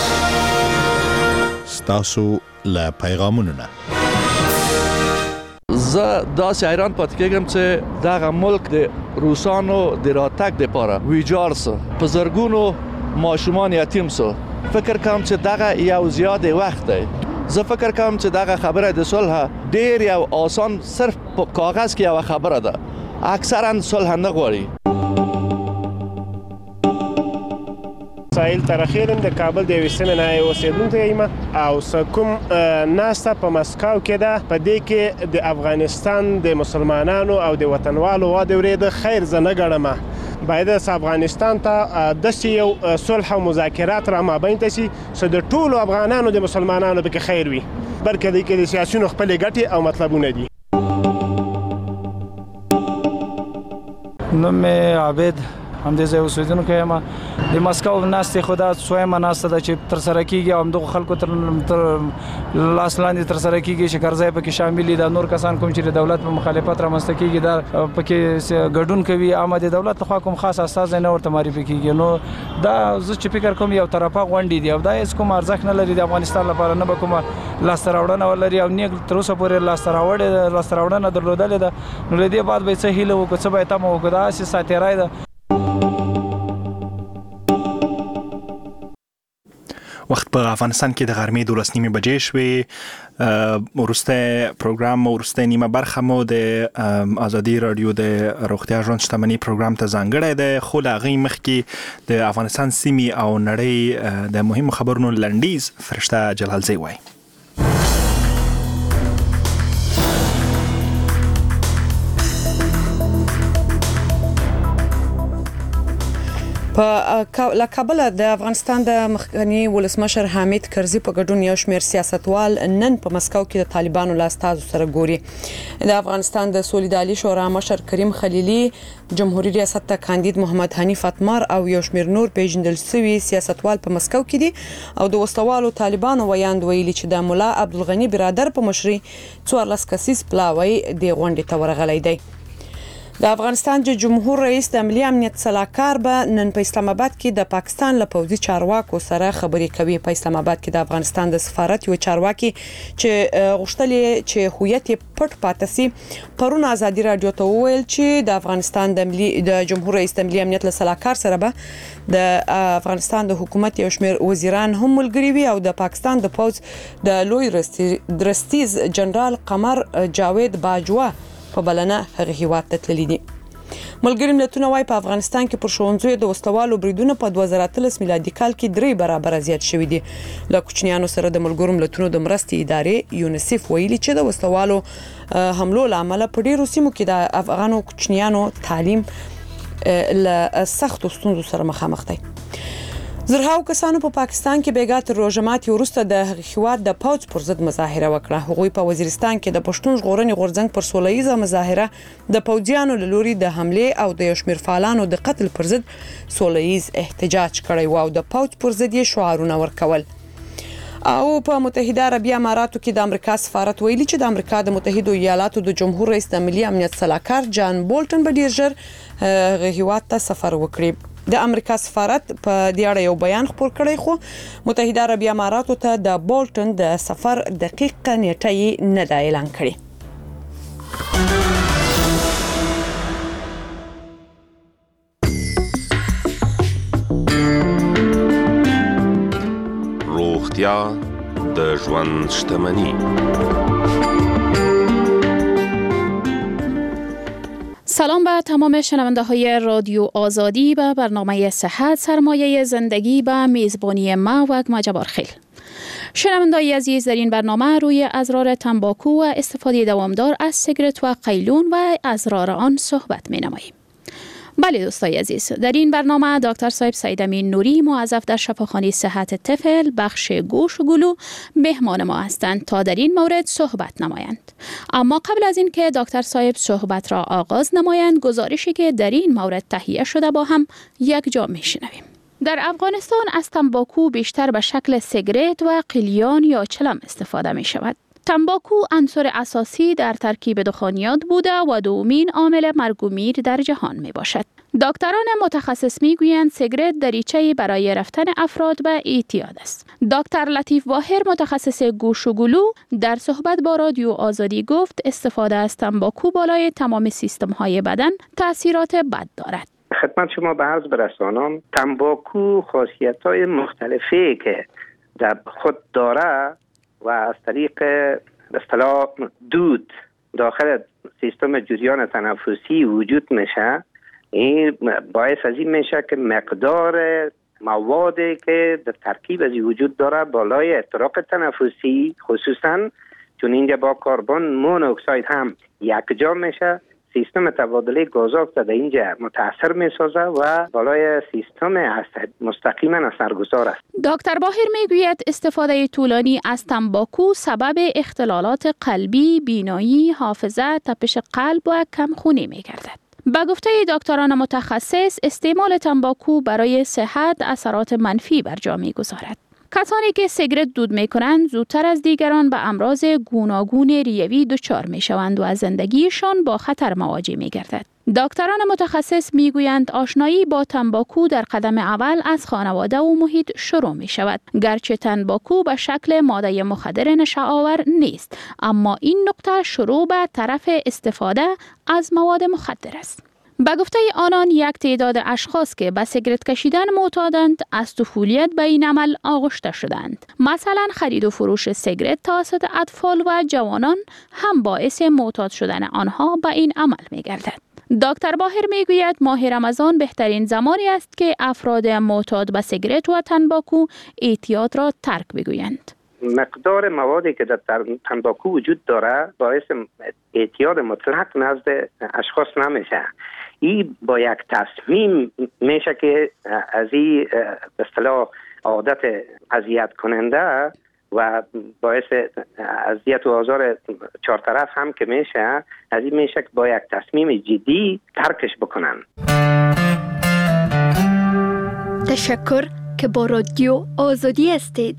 ستاسو له پیغامونو نه زه داسې حیران پاتې کېږم چې دغه ملک د روسانو د راتګ دپاره ویجاړ سو، په زرګونو ماشومان یتیم سو. فکر کوم چې دغه یو زیات وخت دی. زه فکر کوم چې دغه خبره د صلح ډیر یو آسان صرف په کاغذ کې یو خبره ده، اکثرا صلح نه غواړي. ساحل ترخیرم د کابل د یوې سیمې نه اوسېدونکی یم او څه کوم ناسته په مسکو کې ده په دې کې د افغانستان د مسلمانانو او د وطنوالو واده ورېده خیر زه نه ګڼم باید افغانستان ته داسې یو صلح او مذاکرات را مابین ته شي چې د ټولو افغانانو د مسلمانانو پکې خیر وي بلکې د کې د سیاسیونو خپلې ګټې او مطلبونه دي. نوم مې عابد همدې ځای اوسېدونکی یم. د مسکو ناستې خو دا څویمه ناسته ده چې ترسره کېږي او همدغو خلکو تر لاس لاندې ترسره کېږي چې کرزی پکې شامل دي. دا نور کسان کوم چې د دولت په مخالفت رامنځته کېږي دا پکې ګډون کوي اما د دولت لخوا کوم خاص استازی نه ورته معرفي کېږي. نو دا زه چې فکر کوم یو طرفه غونډې دي او دا هېڅ کوم ارزښت نه لري د افغانستان لپاره، نه به کومه لاسته راوړنه ولري او نه تر اوسه پورې لاسته راوړې لاسته راوړنه درلودلې ده. نو له دې بعد به څه هیله وکړو، څه به یې تمه وکړو، دا هسې ساتیرای ده. وخت په افغانستان کې د غرمې دولس نیمې بجې شوې. وروسته پروګرام وروسته نیمه برخه مو د ازادي رادیو د روغتیا ژوند شتمنۍ پروګرام ته ځانګړی دی، خو له هغې مخکې د افغانستان سیمې او نړۍ د مهمو خبرونو لنډیز فرشته جلالزی وایي. په لکابل د افغانستان د مخکنی ولسمشر حامد کرزي په ګډون یو شمېر سیاستوال نن په مسکو کې د طالبانو له استازو سره ګوري. د افغانستان د سولیدالي شورا مشر کریم خلیلي، جمهوریت ریاست ته کاندید محمد حنیف اتمر او یو شمېر نور پیژندل شوي سیاستوال په مسکو کې دي او د وسلوالو طالبانو ویاند ویلي چې د مولا عبدالغني برادر په مشرۍ څوارلس کسیز پلاوی د غونډې ته ورغلی دی. د افغانستان د جمهور رئیس د ملي امنیت سلاکار به نن په اسلام آباد کې د پاکستان له پوځي چارواکو سره خبرې کوي. په اسلام آباد کې د افغانستان د سفارت یو چارواکي چې غوښتل چې هویت پټ پاتې سي پرون ازادي رادیو ته وویل چې د افغانستان د ملي د جمهور رئیس د ملي امنیت سلاکار سره به د افغانستان د حکومت یو شمېر وزیران هم ملګري وي او د پاکستان د پوځ د لوی درستیز جنرال قمر جاوید باجوا په بلنه هغه هیواد ته تللی دي. ملګري ملتونه وايي په افغانستان کې پر ښوونځیو د وسلوالو بریدونه په دوه زره اتلس میلادي کال کې درې برابر زیات شوي دي. له کوچنیانو سره د ملګرو ملتونو د مرستې ادارې یونیسف ویلي چې د وسلوالو حملو له امله په ډیرو سیمو کې د افغانو کوچنیانو تعلیم له سختو ستونزو سره مخامخ دي. زرهاو کسانو په پاکستان کې بیګا تر روژه ماتي وروسته د هیواد د پوځ پر ضد مظاهره وکړه. هغوی په وزیرستان کې د پښتون ژغورنې غورځنګ پر سوله ییزه مظاهره د پوځیانو له لوري د حملې او د یو شمېر فعالانو د قتل پر ضد سوله ییز احتجاج کړی و او د پوځ پر ضد یې شعارونه ورکول. او په متحده عربی اماراتو کې د امریکا سفارت ویلي چې د امریکا د متحده ایالاتو د جمهور رئیس د ملي امنیت سلاکار جان بولټن به ډیر ژر هیواد ته سفر وکړي. د امریکا سفارت په دې اړه یو بیان خپور کړی خو متحده عربی اماراتو ته د بولټن د سفر دقیقه نیټه یې نه ده اعلان کړې. روغتیا د ژوند شتمني. سلام به تمام شنونده های رادیو آزادی و برنامه صحت سرمایه زندگی به میزبانی ما و مجبور خیل. شنونده‌های عزیز، در این برنامه روی اضرار تنباکو و استفاده دوامدار از سیگارت و قیلون و اضرار آن صحبت می‌نماییم. بله دوستای عزیز، در این برنامه دکتر صاحب سید امین نوری موظف در شفاخانه صحت طفل بخش گوش و گلو مهمان ما هستند تا در این مورد صحبت نمایند. اما قبل از این که دکتر صاحب صحبت را آغاز نمایند، گزارشی که در این مورد تهیه شده با هم یک جا میشنویم. در افغانستان از تنباکو بیشتر به شکل سیگارت و قلیان یا چلم استفاده می شود. تنباکو عنصر اساسی در ترکیب دخانیات بوده و دومین عامل مرگ و میر در جهان می باشد. دکتران متخصص می گویند سیگارت دریچه برای رفتن افراد به اعتیاد است. دکتر لطیف باهر متخصص گوش و گلو در صحبت با رادیو آزادی گفت استفاده از تنباکو بالای تمام سیستم های بدن تاثیرات بد دارد. خدمت شما به عرض برسانم، تنباکو خاصیت های مختلفی که در خود داره و از طریق به اصطلاح دود داخل سیستم جریان تنفسی وجود میشه، این باعث از این میشه که مقدار موادی که در ترکیب از وجود داره بالای احتراق تنفسی، خصوصا چون اینجا با کربن مونوکساید هم یکجا میشه، سیستم تبادله گازات در اینجا متاثر میسازه و بالای سیستم مستقیما اثرگذار است. دکتر باهر میگوید استفاده طولانی از تنباکو سبب اختلالات قلبی، بینایی، حافظه، تپش قلب و کمخونی میگردد. با گفته دکتران متخصص استعمال تنباکو برای صحت اثرات منفی بر جا میگذارد. کسانی که سیگرت دود می کنند زودتر از دیگران به امراض گوناگون ریوی دچار می شوند و از زندگیشان با خطر مواجه می گردند. دکتران متخصص می گویند آشنایی با تنباکو در قدم اول از خانواده و محیط شروع می شود. گرچه تنباکو به شکل ماده مخدر نشه‌آور نیست، اما این نقطه شروع به طرف استفاده از مواد مخدر است. به گفته آنان یک تعداد اشخاص که به سیگرت کشیدن معتادند از طفولیت به این عمل آغشته شدند. مثلا خرید و فروش سیگرت توسط اطفال و جوانان هم باعث معتاد شدن آنها به این عمل می گردد. دکتر باهر می گوید ماه رمضان بهترین زمانی است که افراد معتاد به سیگرت و تنباکو احتیاط را ترک بگویند. مقدار موادی که در تنباکو وجود داره باعث اعتیاد مطلق نزد اشخاص نمیشه. این با یک تصمیم میشه که از این به اصطلاح عادت اذیت کننده و باعث اذیت و آزار چهار طرف هم که میشه، از این میشه که با یک تصمیم جدی ترکش بکنن. تشکر که با رادیو آزادی هستید.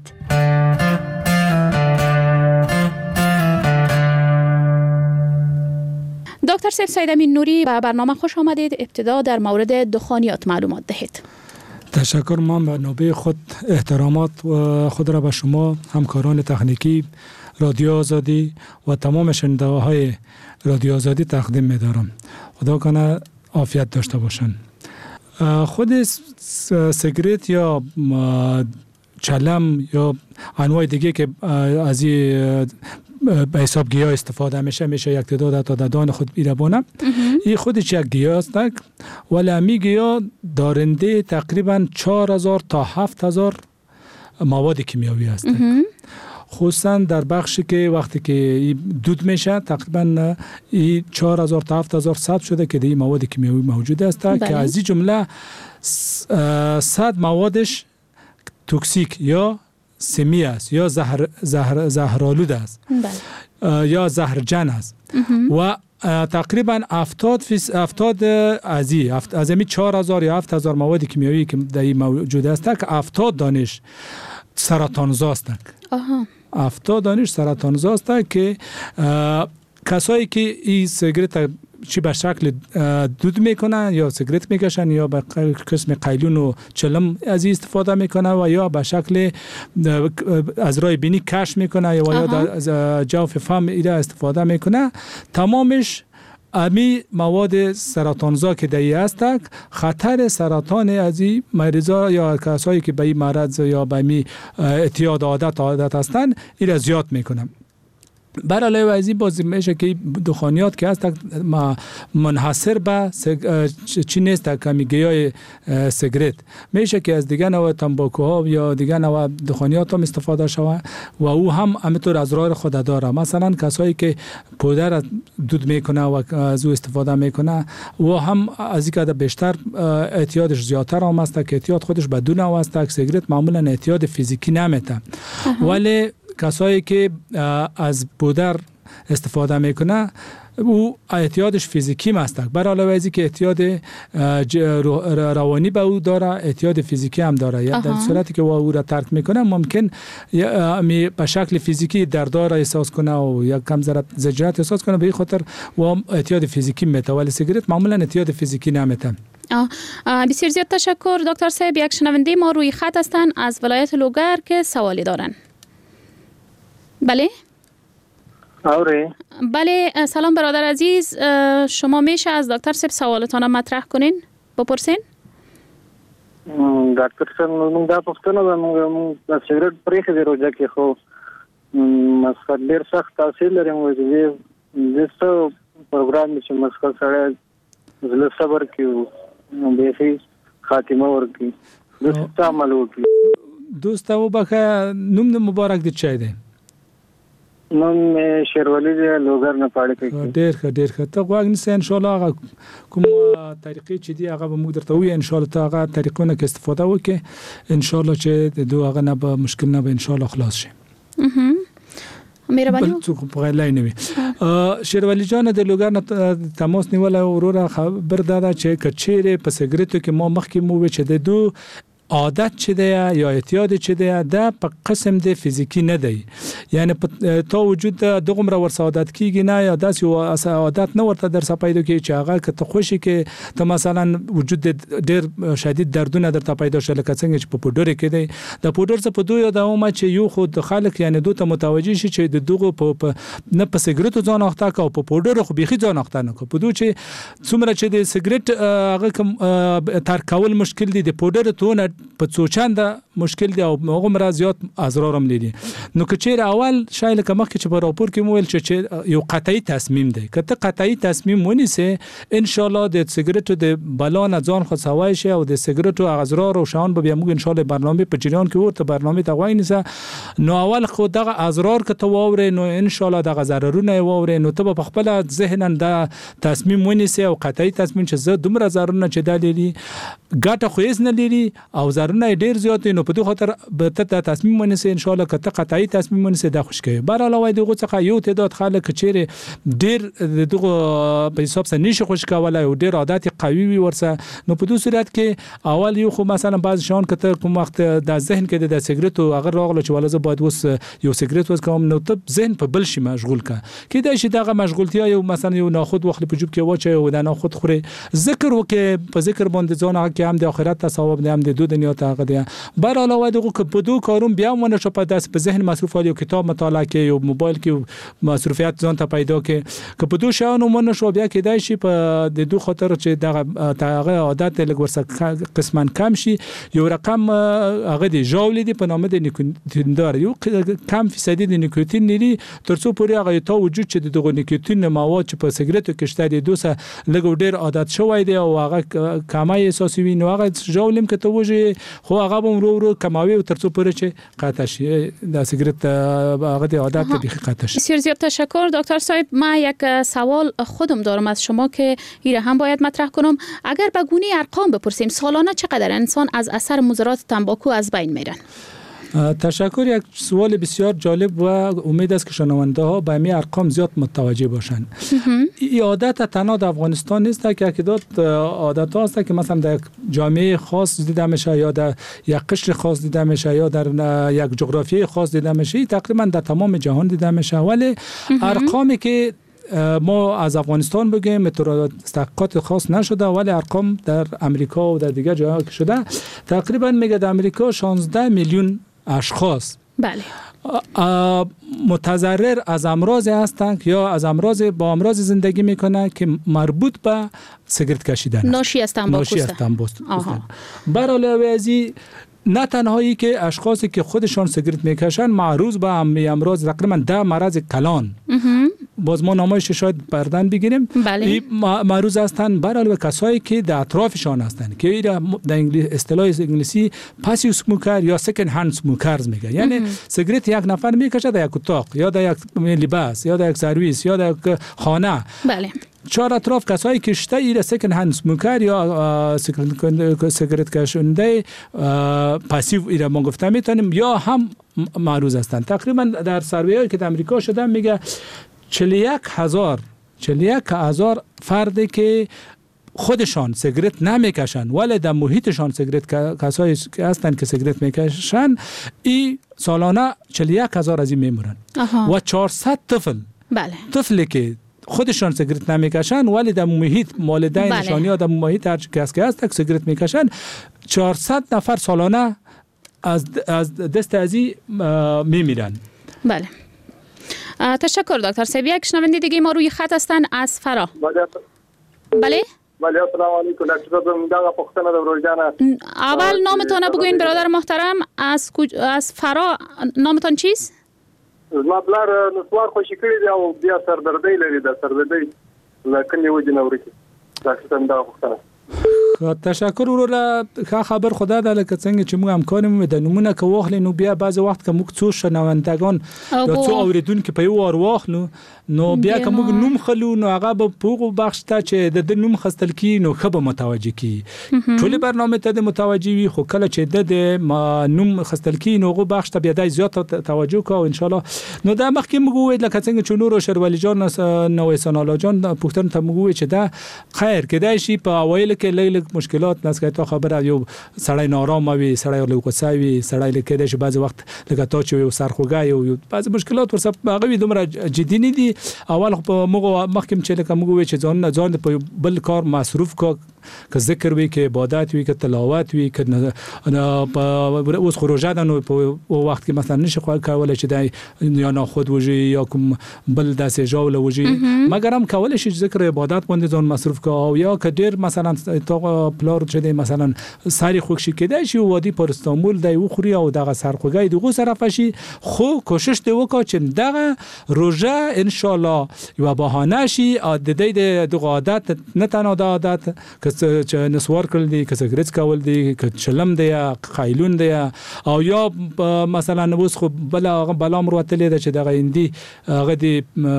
دکتر سیف سید امین نوری به برنامه خوش آمدید. ابتدا در مورد دخانیات معلومات دهید. تشکر. من به نوبه خود احترامات و خود را به شما همکاران تکنیکی رادیو آزادی و تمام شنونده های رادیو آزادی تقدیم می دارم. خدا کنه عافیت داشته باشن. خود سیگرت یا چلم یا انواع دیگه که از این به حساب گیاه استفاده میشه میشه یک تعداد تا ددان خود بیربانه. این خودش یک گیاه است ولی امی گیاه دارنده تقریبا چهار هزار تا هفت هزار مواد کیمیاوی است. خصوصا در بخشی که وقتی که دود میشه تقریبا این چهار هزار تا هفت هزار ثبت شده که این مواد کیمیاوی موجود است که از این جمله صد موادش توکسیک یا سمی است یا زهر زهر زهرآلود است یا زهرجن است و تقریبا هفتاد فیصد هفتاد از این از این چهار هزار یا هفت هزار مواد کیمیایی که در این موجود است که هفتاد دانش سرطانزا است. آها. هفتاد دانش سرطانزا است که کسایی که این سیگرت چی به شکل دود میکنن یا سیگرت میکشن یا به قسم قیلون و چلم از این استفاده میکنن و یا به شکل از رای بینی کش میکنن یا یا از جوف فم ایره استفاده میکنن، تمامش امی مواد سرطانزا که دایی است خطر سرطان از این مریضا یا کسایی که به این مرض یا به این اعتیاد عادت عادت هستن ایره زیاد میکنن. بر علاوه از این باز میشه که دخانیات که هست منحصر به چی نیست کمی گیاه سیگرت میشه که از دیگه نوع تنباکوها یا دیگه نوع دخانیات هم استفاده شود و او هم همینطور اضرار خود داره. مثلا کسایی که پودر دود میکنه و از او استفاده میکنه و هم از این که بیشتر اعتیادش زیادتر هم است که اعتیاد خودش بدون او است که سیگرت معمولا اعتیاد فیزیکی نمیته ولی کسایی که از پودر استفاده میکنه او اعتیادش فیزیکی است. بر علاوه از اینکه اعتیاد روانی به او داره اعتیاد فیزیکی هم داره. یا در صورتی که او را ترک میکنه ممکن به شکل فیزیکی دردار احساس کنه و یا کم ذره زجرت احساس کنه، به این خاطر و اعتیاد فیزیکی میته ولی سیگرت معمولا اعتیاد فیزیکی نمیته. بسیار زیاد تشکر دکتر صاحب. یک شنونده ما روی خط هستن از ولایت لوگر که سوالی دارن. بله آره. بله سلام برادر عزیز، شما میشه از دکتر صاحب سوالتان مطرح کنین بپرسین؟ دکتر صاحب من دا پوښتنه ده، موږ د سیګریټ پرېښې دي روژه کې خو مسکل ډېر سخت تاثیر لري. موږ د دې څه پروګرام دی چې مسکل سړی زړه صبر کړي بیخي خاتمه ورکړي د څه عمل وکړي دوست او بخه نوم د مبارک د چای دی نوم شیرولی دی لوګر نه پاړې کوي ډیر ښه ډیر ښه ته غواګ نس ان شاء الله کوم طریقې چې دی هغه به موږ درته وي ان شاء الله ته هغه طریقونه کې استفاده وکړي ان شاء الله چې د دوه هغه نه به مشکل نه به ان شاء الله خلاص شي مهرباني څوک په غیر لاین وي شیرولی جان د لوګر نه تماس نیول وروره خبر داده چې کچېره په سیګریټو کې ما مخکې مو و چې د دو عادت چه ده یا اعتیاد چه ده ده په قسم د فیزیکی نه دی یعنی تا وجود دغه را ورس عادت کیږي نه یا داس یو عادت نه ورته در پیدا کی چې هغه که ته خوشی کې ته مثلا وجود ډیر شدید دردونه در پیدا شول که څنګه چې په پودر کې دی د پودر څخه په دوی د اومه چې یو خود خلک یعنی دوی ته متوجي شي چې د دغه په نه په سیګریټو ځان اخته کا او په پودر خو بيخي ځان اخته نه کو په دوی چې څومره چې د سیګریټ هغه کوم تر کول مشکل دي د پودر ته په څوچنده مشکل دی او هغه مرزيات اضرار هم لري نو کچیر اول شای لکه مخکې چې په راپور کې مویل چې یو قطعي تصمیم دی کته قطعي تصمیم ونیسه ان شاء الله د سیګریټو د بلان ځان خو سوای شي او د سیګریټو اضرار او شان به موږ ان شاء الله برنامه په جریان کې ورته برنامه ته وایي نو اول خو دغه اضرار کته ووره نو ان شاء الله دغه ضررونه ووره نو ته په خپل ذهن د تصمیم ونیسه او قطعي تصمیم چې زه دومره ضررونه چې دالي ګټه خو یې نه لري او ضررونه ډیر زیات نو په دوه خاطر به ته تصمیم ونیسه ان شاء الله کته قطعي تصمیم ونیسه د خوشکي بار علاوه دغه څخه یو تعداد خلک چیرې ډیر دغه په حساب سره نشي خوش کولای او ډیر عادت قوي وي ورسه نو په دوه صورت کې اول یو خو مثلا بعض شان کته کوم وخت د ذهن کې د سیګریټو هغه راغله چې ولزه باید وس یو سیګریټ وس کوم نو ته ذهن په بل شي مشغول کا کېدای شي دغه مشغولتیا یو مثلا یو ناخود وخت په جوب کې واچي او د ناخود خوري ذکر وکي په ذکر باندې ځان هغه کې هم د آخرت ثواب نه هم د دوه دنیا ته هغه دی بار علاوه دغه په دوه کاروم بیا ونه شو په داس په ذهن مصروف یو کتاب مطالعه کې یو موبایل کې مصروفیت ځان ته پیدا کې که په دوه شانو ونه شو بیا کېدای شي په د دوه خاطر چې دغه هغه عادت لګ ورسره قسما کم شي یو رقم هغه دی جاول دی په نامه د نیکوتین دار یو کم فیصدي د نیکوتین لري ترڅو پورې هغه ته وجود چې دغه نیکوتین مواد چې په سیګریټو کې شته دي دوسه لګ ډیر عادت شوی دی او هغه کمای احساسي وي نو هغه جاولم کې ته وځي خو هغه به ورو ورو کماوي او ترڅو پورې چې قطع شي د سیګریټ هغه د عادت به قطع شي بسیار زیاد تشکر دکتر صاحب ما یک سوال خودم دارم از شما که ایره هم باید مطرح کنم اگر به گونه ارقام بپرسیم سالانه چقدر انسان از اثر مضرات تنباکو از بین میرن تشکر یک سوال بسیار جالب و امید است که شنونده ها به همین ارقام زیاد متوجه باشند این عادت تنها در افغانستان نیست که عادت عادت هاست که مثلا در جامعه خاص دیده میشه یا در یک قشر خاص دیده میشه یا در یک جغرافیای خاص دیده میشه تقریبا در تمام جهان دیده میشه ولی ارقامی که ما از افغانستان بگیم تحقیقات خاص نشده ولی ارقام در امریکا و در دیگر جاها که شده تقریبا میگه در امریکا شانزده میلیون اشخاص بله متضرر از امراض هستند یا از امراض با امراض زندگی میکنه که مربوط به سیگارت کشیدن ناشی از تنباکو ناشی از تنباکو بر علاوه از این نه تنهایی که اشخاصی که خودشان سیگارت میکشن معروض به امراض تقریبا ده مرض کلان باز ما نامش شاید بردن بگیریم بله. معروض هستند بر علاوه کسایی که در اطرافشان هستند که در انگلیس اصطلاح انگلیسی پاسیو اسموکر یا سکند هند اسموکرز میگه یعنی سیگارت یک نفر میکشه در یک اتاق یا در یک لباس یا در یک سرویس یا در یک خانه بله چهار اطراف کسایی که شته ایره سکند هند اسموکر یا سیگارت کشنده پاسیو ایره ما گفته میتونیم یا هم معروض هستند تقریبا در سروی‌هایی که در امریکا شده میگه چهل و یک هزار چهل و یک هزار فردی که خودشان سیگارت نمیکشن ولی در محیطشان سیگارت کسایی که هستند که سیگارت میکشن این سالانه چهل و یک هزار از این میمونن و چهارصد طفل بله طفلی که خودشان سیگارت نمیکشن ولی در محیط والدینشان یا در محیط هر کس که هست سیگارت میکشن چهارصد نفر سالانه از از دست ازی میمیرن بله تشکر دکتر صاحب یک شنونده دیگه ما روی خط هستن از فرا بله بله السلام علیکم دکتر صاحب دا پښتنه د ورجانه اول نامتون بگوین برادر محترم از کج... از فرا نامتون چیست ما بلار نسوار خوشی کړی دی او بیا سردردی لري د سردردی لکه نیو جنوري کې دا څنګه دا پښتنه تشکر وروره. ښه خبر خدا ده لکه څنګه چې موږ همکاریم د نمونه که واخلې نو بیا بعض وخت که موږ څو شنوندگان یا څو اوریدونکو په یو وار واخلو نو بیا که موږ نوم خلو نو هغه به په هغو بخش ته چې د نوم خستل کی نو ښه به متوجه کی ټولې برنامه ته د متوجه وي، خو کله چې د نوم خستل کی نو هغو بخش ته بیا د زیات توجه کو ان شاء الله. نو دا مخکې موږ وویل لکه څنګه چې نور شروالي جان نو سنالا جان پښتون ته موږ وویل چې دا خیر کېدای شي په اوایل کې لږ مشکلات نسکه تا خبره یو سړی نارام وي، سړی له غوسه وي، سړی له کېدای شي بعض وخت لکه تا چې یو سرخوږی او بعض مشکلات ورسره هغه دومره جدي نه دي. اول په موږ مخکې چې لکه موږ وویل چې ځان ځان په بل کار مصروف کا که ذکر وي که عبادت وي که تلاوت وي که په اوس خروجه ده نو په وخت کې مثلا نشي کولای چې د یا نه خود وږي یا کوم بل داسې جاول وږي مګر هم کولای شي ذکر عبادت باندې ځان مصروف کا او یا که ډیر مثلا تو پلار چې مثلا ساری خوښ شي کېدای شي وادي پر استانبول دی وخوري او دغه سرخوږی دغه سره فشي، خو کوشش دی وکړه چې دغه روزه ان شاء الله یو بهانه شي د دې د عادت نه تنه د عادت چې نسوار کول دي که سګریټ کول دي که چلم دی یا خایلون دی او یا مثلا اوس خو بل بلا مروتلې ده چې دغه اندي هغه دی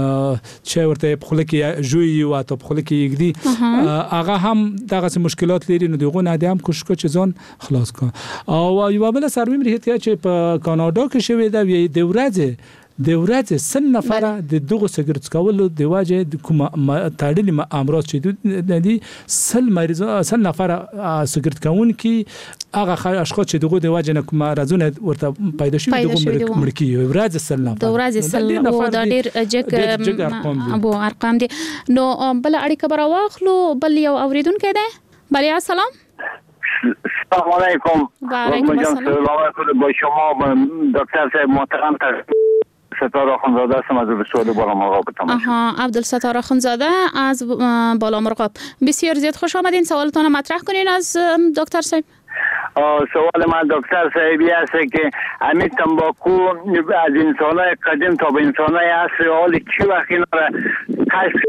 چې ورته په خله کې جوړي او ته په خله کې یګدي هغه هم دغه مشکلات لري نو دغه نه هم کوشش کوي چې ځون خلاص کړي. او یو بل سروي مرهته چې په کاناډا کې شوی دا وی د ورځې د ورځې سل نفره د دغه سګرټ کولو د واجه د کوم تعدیل امراض چې دي سل مریض سل نفره سګرټ کون کی هغه اشخاص چې دغه د واجه نه کوم رازونه ورته پیدا شي دغه مړکی ورځ سل نفره د ورځ سل او د ډیر جګ ابو ارقام دي. نو بل اړیکه برا واخلو بل یو اوریدونکو ده. بله السلام السلام علیکم. و علیکم السلام. با شما دکتر صاحب محترم ستاره خانزاده هستم از سوال بالامرغاب تماس. آها عبدالستار اخوندزاده از بالامرغاب. بسیار زیاد خوش آمدین. سوالتون مطرح کنین از دکتر صاحب. سوال من دکتر صاحبی است که همین تنباکو از انسانای قدیم تا به انسانای عصر حال چی وقت اینا را کشف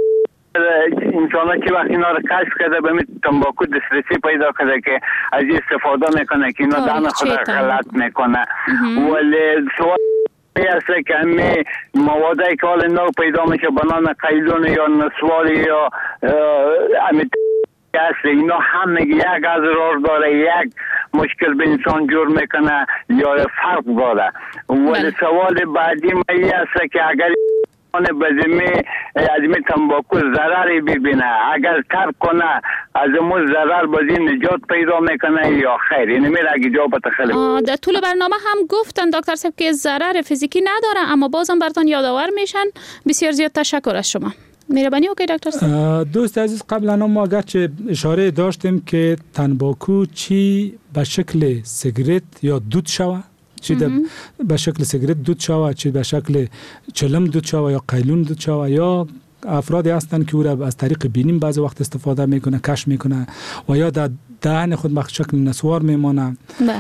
انسان ها چی وقت اینا را کشف کرده به می تنباکو دسترسی پیدا کرده که از استفاده میکنه که اینا دهن خود غلط میکنه. ولی سوال است که همه موادی که حال نو پیدا میشه بنان قیلون یا نسواری یا همین است اینا هم میگه یک اضرار داره، یک مشکل به انسان جور میکنه یا فرق داره. ولی سوال بعدی من است که اگر بزمی از می تنباکو ضرری ببینه اگر ترک کنه از مو ضرر بازی نجات پیدا میکنه یا خیر؟ اینه میره اگه جواب تخیلی در طول برنامه هم گفتن دکتر صاحب که ضرر فیزیکی نداره اما بازم براتون یادآور میشن. بسیار زیاد تشکر از شما. مهربانی اوکی دکتر صاحب. دوست عزیز قبلا ما اگرچه اشاره داشتیم که تنباکو چی به شکل سیگرت یا دود شوه چی به شکل سیگرت دود شوه چی به شکل چلم دود شوه یا قیلون دود شوه یا افرادی هستند که او را از طریق بینیم بعضی وقت استفاده میکنه کش میکنه و یا در دهن خود به شکل نسوار میمانه.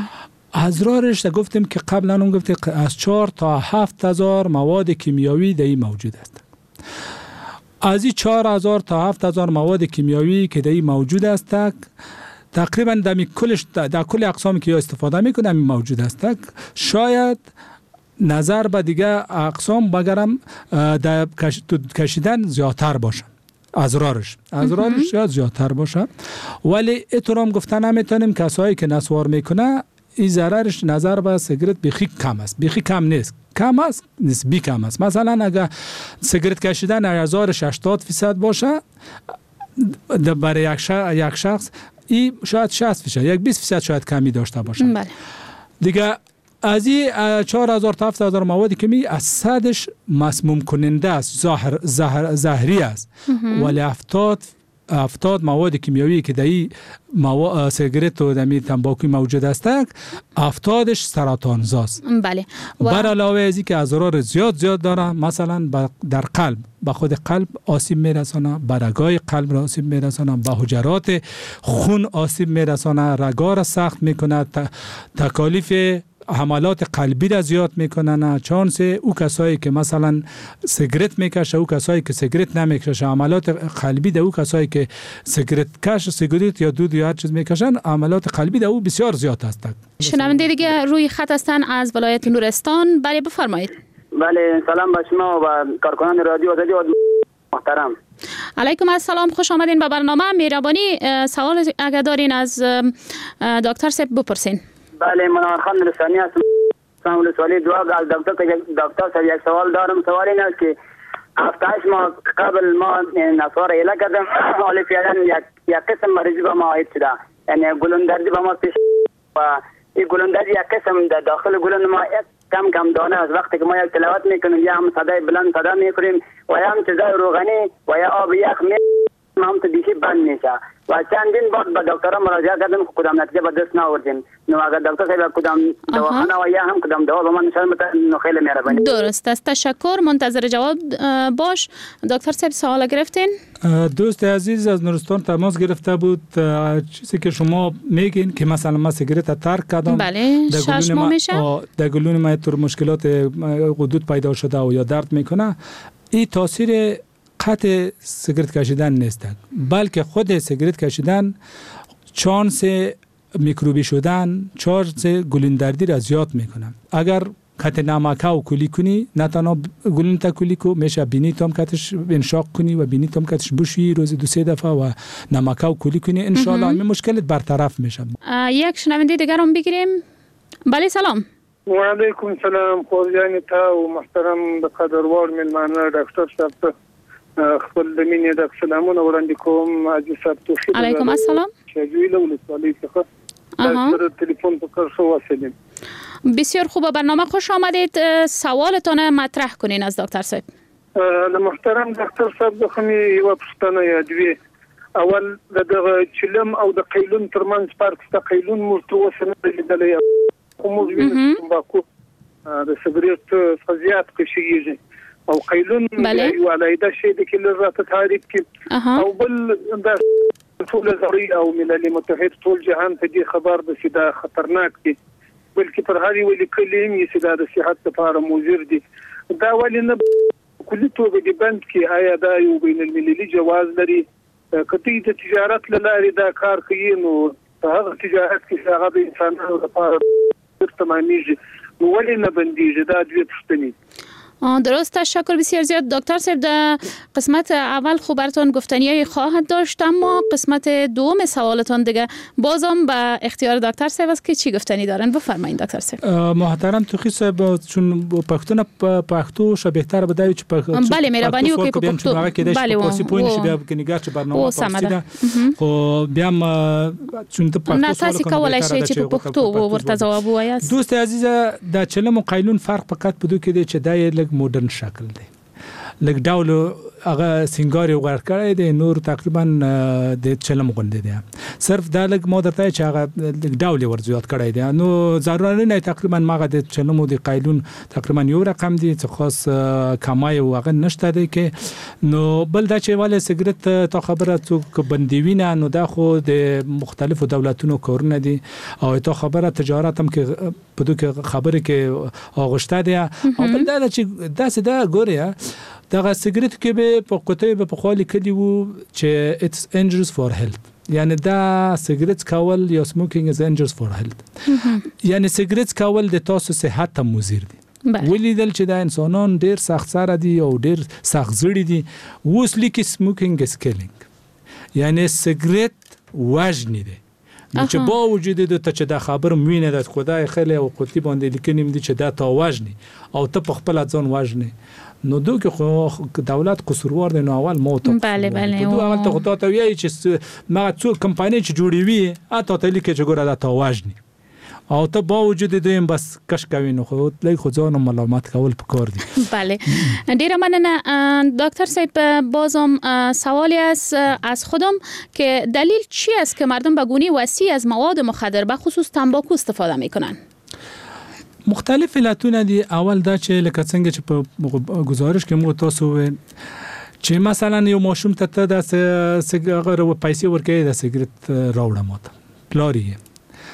اضرارش گفتیم که قبلا اون گفتیم از چهار تا هفت هزار مواد کیمیایی در این موجود است. از این چهار هزار تا هفت هزار مواد کیمیایی که در این موجود است تقریبا در کلش در کل اقسامی که استفاده میکنه همین موجود است. شاید نظر به دیگه اقسام بگرم در کشیدن زیادتر باشه اضرارش اضرارش شاید زیادتر باشه ولی اترام گفتن نمیتونیم کسایی که نسوار میکنه این ضررش نظر به سیگرت بخی کم است، بخی کم نیست، کم است نسبی کم است. مثلا اگر سیگرت کشیدن ازارش هشتاد درصد باشه برای یک شخص این شاید شصت درصد یک بیست درصد شاید کمی داشته باشه. بله. دیگه از این چهار هزار تا هفت هزار مواد کیمیایی از صدش مسموم کننده است، زهر زهر زهری است ولی هفتاد هفتاد مواد کیمیایی که در این مواد سیگرت و دمی تنباکو موجود است هفتادش سرطان زاست. بله. بر علاوه از این که اضرار زیاد زیاد داره مثلا در قلب به خود قلب آسیب میرسانه، به رگای قلب را آسیب میرسانه، به حجرات خون آسیب میرسانه، رگا را سخت میکنه، تکالیف حملات قلبی را زیاد میکنن. چانس او کسایی که مثلا سیگرت میکشه، او کسایی که سیگرت نمیکشه، حملات قلبی در او کسایی که سیگرت کش، سیگرت یا دود یا هر چیز میکشن، حملات قلبی در او بسیار زیاد هستند. شنونده دیگه روی خط هستن از ولایت نورستان. بله بفرمایید. بله سلام به شما و کارکنان رادیو آزادی محترم. علیکم السلام، خوش آمدین به برنامه. مهربانی سوال اگر دارین از دکتر صاحب بپرسین. بله منار خان رسانی هستم. سلام سوالی دو از دکتر دکتر صاحب یک سوال دارم. سوال این است که هفته ماه قبل ما نصار ایله کردم، حالی فعلا یک یک قسم مریضی به ما عید شده، یعنی گلوندردی به ما پیش و این گلوندردی یک قسم در داخل گلوند ما کم کم دانه از وقتی که ما یک تلاوت میکنیم یا هم صدای بلند صدا میکنیم و یا هم چیزای روغنی و یا آب یخ می هم تو دیشی بند میشه و چندین بار به دکتر مراجعه کردم که کدام نتیجه به دست نآوردیم. نو اگر دکتر صاحب کدام دواخانه و یا هم کدام دوا به من نشان بده نو خیلی مهربانی. درست است، تشکر. منتظر جواب باش. دکتر صاحب سوال گرفتین؟ دوست عزیز از نورستان تماس گرفته بود. چیزی که شما میگین که مثلا من سیگارت ترک کردم، بله شش ماه میشه، در گلون ما تو مشکلات غدود پیدا شده و یا درد میکنه، این تاثیر قطع سیگارت کشیدن نیست، بلکه خود سیگارت کشیدن چانس میکروبی شدن، چانس گلوندردی را زیاد میکنه. اگر قطع نمک و کلی کنی، نه تنها گلوند تا کلی کو، میشه بینی تام کاتش انشاق کنی و بینی تام کاتش بوشی روز دو سه دفعه و نمک و کلی کنی، ان شاء الله این مشکلت برطرف میشه. یک شنونده دیگرم بگیریم. بله سلام. و علیکم سلام. خوشیان تا و محترم بقدروار ملمانه دکتر صاحب خپل د مینې د سلامونه وړاندې کوم. حاجی صاحب توفیق علیکم السلام. شجوی له ولسوالی څخه در تلفن په کار شو واسلیم. بسیار خوب، برنامه خوش آمدید. سوالتون مطرح کنین از دکتر صاحب. د محترم دکتر صاحب د خمي یو پښتنه یادوي. اول د چلم او د قیلون ترمنځ فرق شته. قیلون مرته وسنه لیدلې کوم وینې تمباکو د سیګریټ فزیات کشيږي او قیلون یو علیده شی د کله راته تعریف کی او بل د ټول زری او ملل متحد ټول جهان ته دي خبر د سیده خطرناک دي، بلکې پر هغه ویل کلیم یې سیده د صحت لپاره مضر دي. دا ولې نه کلی توګه د بند کې آیا دا یو بین المللي جواز لري؟ کته د تجارت لاره دا کار کوي، نو هغه تجارت کې هغه د انسانانو لپاره تمامیږي، نو ولې نه بنديږي؟ دا دوی پښتني. درست، تشکر بسیار زیاد. دکتر صاحب در قسمت اول خوب براتون گفتنی خواهد داشت، اما قسمت دوم سوالتون دیگه بازم به اختیار دکتر صاحب است که چی گفتنی دارن. بفرمایید دکتر صاحب. محترم توخی صاحب، چون پښتون پښتو شه بهتر بده چې پښتو بله مهرباني وکړئ په پښتو. بله واسي پوینټ شي بیا کنيګار چې برنامه پاستیده خو بیا چون ته پښتو نه تاسو کولای شئ چې په پښتو ورته جواب وایاست. دوست عزیز، د چلم او قیلون فرق فقط په دوه کې دی چې دای مدرن شکل دی، لکه ډول هغه سنگاري وغیر کړی دی، نور تقریبا د چلم غونډه دی، صرف دا لکه ما درته چې هغه ډول ورزیات کړی دی، نو ضروري نه تقریبا ماغه د چلم او د قیلون تقریبا یو رقم دی چې خاص کمای او هغه نشته دی کې. نو بل دا چې والے سیګریټ تا خبره څوک بندوي نه، نو دا خو د مختلفو دولتونو کورونه دي او تا خبره تجارت هم کې په دوه خبره کې اغشته دی. او بل دا چې داسې دا ګوریا دا سیګریټ کې به په کوټه به په خالي کړي وو چې it's dangerous for health، یعنی دا سیګریټ کول یا smoking is dangerous for health، یعنی سیګریټ کول د تاسو صحت ته مضر دي. ولیدل چې دا انسانان ډیر سخت سره دي او ډیر سخت زړی دي. اوس لیکي smoking is killing، یعنی سیګریټ وژنې دي. نو چې با وجود د ته چې دا خبر موینه د خدای خله او قطبی باندې لیکنیم دي چې دا تا وژني او ته په خپل ځان وژني، نو دوی خو دولت قصوروار دی. نو اول مو ته بله بله دوی اول ته خدای ته وایي چې ما څو کمپانی چې جوړوي اته ته لیکي چې ګوره دا تا وژني او ته با وجود دویم بس کش کوي، نو خو لای خو ځان ملامت کول پکار دي. بله ډیره مننه دکتر صاحب. بازم سوالی است از خودم که دلیل چی است که مردم به گونه وسیع از مواد مخدر به خصوص تنباکو استفاده میکنن؟ مختلف علتونه دي. اول دا چې لکه څنګه چې په گزارش کې مو تاسو چې مثلا یو ماشوم ته د سیګار پیسې ورکړي د سیګریټ راوړم ماته پلاری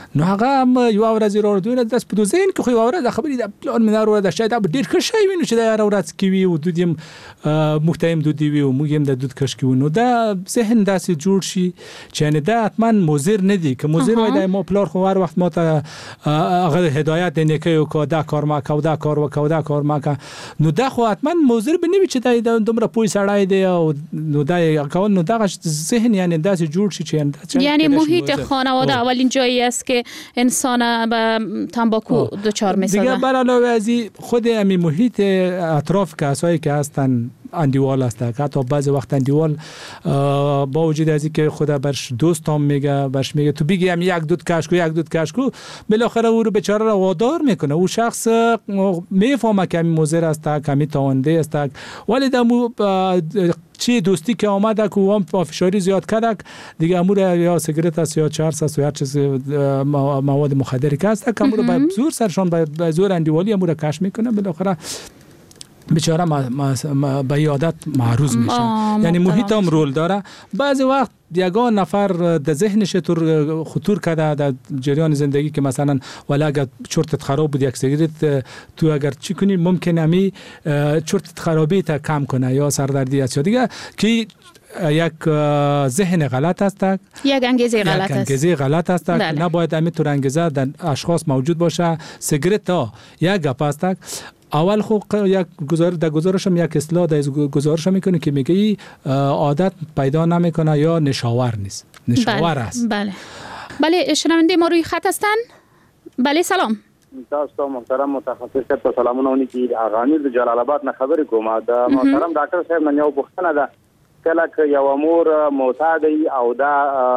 نو هغه یو ورځ ورو دوی د سپدو زین کې خو یو ورځ خبرې د پلان منار ور د شاید ډیر ښه شي ویني چې دا ورځ کې وي او دوی مختیم دوی وي او موږ هم د دود کش کې نو دا ذهن داسې جوړ شي چې نه دا اتمن مضر نه دي که مضر وای د مو پلار خو هر وخت ماته هغه هدایت نه کوي او دا کار ما کو دا کار وکاو دا کار ما نو دا خو اتمن مضر به نه وي چې دا دومره پوي سړای دی او نو دا کول نو دا ذهن یعنی داسې جوړ شي چې یعنی محیط خانواده اولین جایی است که انسان به تنباکو دچار می‌شود. دیگه برعلاوه از خود همین محیط اطراف کسایی که هستن اندیوال است که حتی بعضی وقت اندیوال با وجود از اینکه خود برش دوستام میگه برش میگه تو بگی هم یک دود کشکو یک دود کشکو بالاخره او رو بیچاره رو وادار میکنه او شخص میفهمه که همین مضر است کمی تاونده است ولی دمو چی دوستی که آمده که هم فشاری زیاد کرد دیگه امور یا سیگارت است یا چرس است یا هر چیز مواد مخدری که است که امور به زور سرشان به زور اندیوالی امور کش میکنه بالاخره بیچاره به عادت معروض میشه یعنی محیط هم رول داره بعضی وقت یگان نفر در ذهنش تور خطور کرده در جریان زندگی که مثلا ولی اگر چرتت خراب بود یک سیگارت تو اگر چی کنی ممکنه می چرتت خرابی تا کم کنه یا سردردی است یا دیگه که یک ذهن غلط است یک انگیزه غلط است یک انگیزه غلط است نباید همینطور انگیزه در اشخاص موجود باشه سیگارت تا یک گپ است اول خو یک گزار در گزارشم یک اصلاح در گزارش میکنه که میگه عادت پیدا نمیکنه یا نشاور نیست نشاور است بله بله شنونده ما روی خط هستن بله سلام تاسو محترم متخصص په سلامونه کی اغانی د جلال آباد نه خبرې کوم دا محترم ډاکټر صاحب من یو پوښتنه ده کله که یو امور معتادی او دا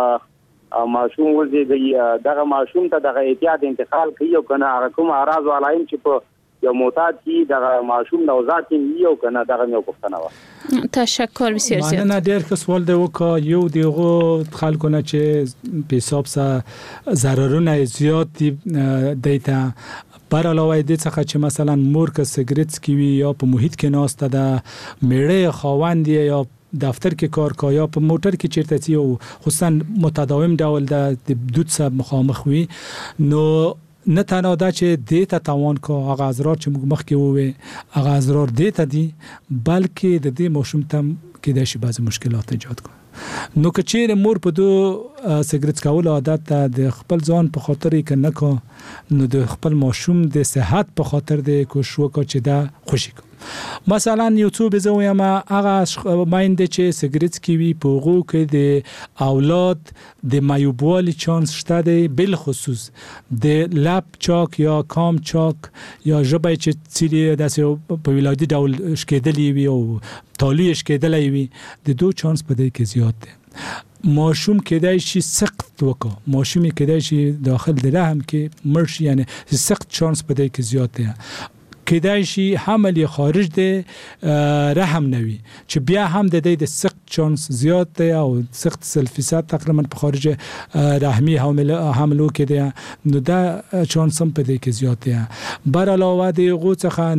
ماشوم وزیږي دغه ماشوم ته دغه احتیاط انتقال کوي او کنه هغه کوم اعراض او علائم چې په یو معتاد کی دغه ماشوم نوزاد کی یو کنه دغه یو پوښتنه و تشکر بسیار زیاد من نه ډیر که سوال دی وکا یو دیغه خلکونه چې په حساب سره ضررونه زیات دی دیتا بر علاوه دې څخه چې مثلا مور که سیګریټ سکوي یا په محیط کې ناسته ده میړه خاوند یا دفتر کې کار کوي یا په موټر کې چیرته تی او خصوصا متداوم ډول د دود سره مخامخ وي نو نه تنها دا چې دې ته تاوان کو هغه ازرار چې موږ مخکې وې هغه ازرار دې ته دي بلکې د دې ماشوم ته کې د شي بعض مشکلات ایجاد کوي نو که چیرې مور په دو سیګریټ کول عادت ته د خپل ځان په خاطر کې نه کو نو د خپل ماشوم د صحت په خاطر د کوشش وکړي چې دا خوشي کو مثلا یوټیوب زوی ما هغه مایند چې سیګریټ کیوي په غو کې د اولاد د مایوبوالي چانس شته دی بل خصوص د لب چاک یا کام چاک یا ژبه چې سری داسې په ولادي ډول شکېدلې وي او تالی شکېدلې وي د دو چانس په دې کې زیات دی ماشوم کېدای شي سخت وکړه ماشوم کېدای شي داخل د رحم کې مرشي یعنی سخت چانس په دې کې زیات دی کېدای شي حمل خارج د رحم نوي چې بیا هم د دې د سخت چانس زیات دی او سخت سل فیصد تقریبا په خارج رحمي حمل حملو کې دی نو دا چانس هم په دې کې زیات دی بر علاوه د غو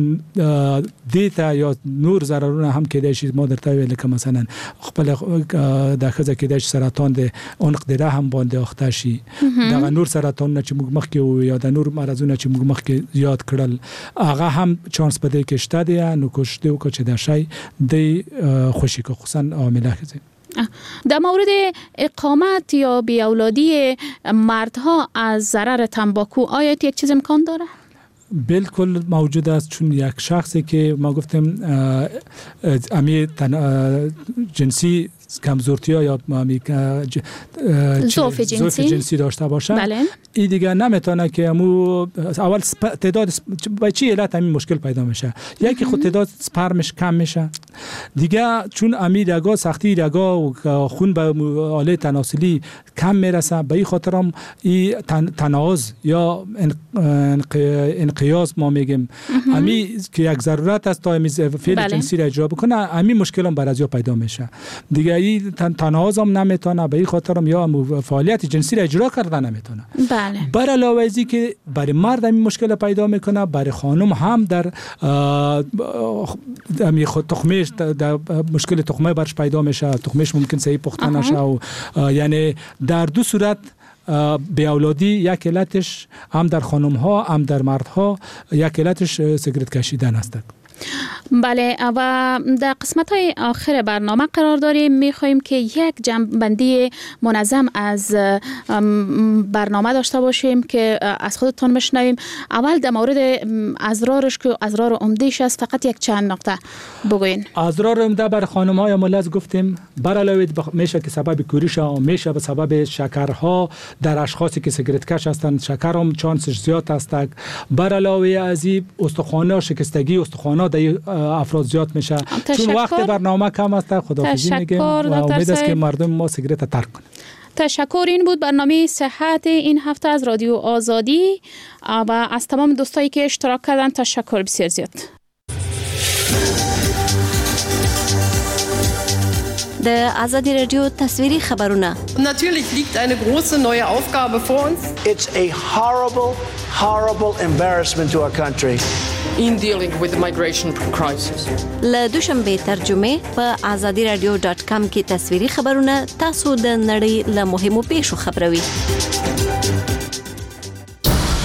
څخه دیتا یا نور ضررونه هم کېدای شي ما درته ویل که مثلا خپل د خزه کېدای شي سرطان د عنق د رحم باندې اخته شي دا نور سرطان چې موږ مخکې یا د نور مرزونه چې موږ مخکې یاد کړل هغه هم چانس په دې کې شته دی نو کوشش دی وکړي چې دا شی د خوشی کو خصوصا عامله خزه در مورد اقامت یا بیاولادی مردها از ضرر تنباکو آیا یک چیز امکان داره؟ بالکل موجود است چون یک شخصی که ما گفتم امی جنسی کمزورتی ها یا ضعف جنسی جنسی داشته باشه بله. این دیگه نمیتونه که امو اول تعداد با چی علت همین مشکل پیدا میشه یکی خود تعداد سپرمش کم میشه دیگه چون امی رگا سختی رگا و خون به آله تناسلی کم میرسه به این خاطر هم این تناقض یا انقیاض ما میگیم امی که یک ضرورت است تا امی فعل بله. جنسی را اجرا بکنه امی مشکل هم برازیا پیدا میشه دیگه این تناقض هم نمیتونه به این خاطر هم یا فعالیت جنسی را اجرا کرده نمیتونه بله. بر علاوه ازی که برای مرد همین مشکل پیدا میکنه برای خانم هم در امی خود تخمش در مشکل تخمه برش پیدا میشه تخمش ممکن صحیح پخته نشه و یعنی در دو صورت به اولادی یک علتش هم در خانم ها هم در مردها یک علتش سیگرت کشیدن است. بله و در قسمت های آخر برنامه قرار داریم، میخواهیم که یک جمع‌بندی منظم از برنامه داشته باشیم که از خودتون بشنویم. اول در مورد اضرارش که اضرار عمده‌اش است فقط یک چند نقطه بگوین. اضرار عمده بر خانم های مولد گفتیم بر علاوه میشه که سبب کوریش ها، میشه به سبب شکرها در اشخاصی که سیگرت کش هستند، شکر هم چانسش زیاد است. بر علاوه از این استخوان شکستگی استخوان در افراد زیاد میشه. چون وقت برنامه کم است خداحافظی میگیم و امید است که مردم ما سیگرت ترک کنند. تشکر. این بود برنامه صحت این هفته از رادیو آزادی و از تمام دوستایی که اشتراک کردن تشکر بسیار زیاد. د آزادی رادیو تصویری خبرونه. Natürlich liegt eine große neue Aufgabe vor uns. It's a horrible, horrible embarrassment to our country. In dealing with the migration crisis. له دوشنبه ترجمه په آزادی رادیو ډاټ کام کې تصویری خبرونه تاسو د نړۍ له مهمو پیښو خبروي.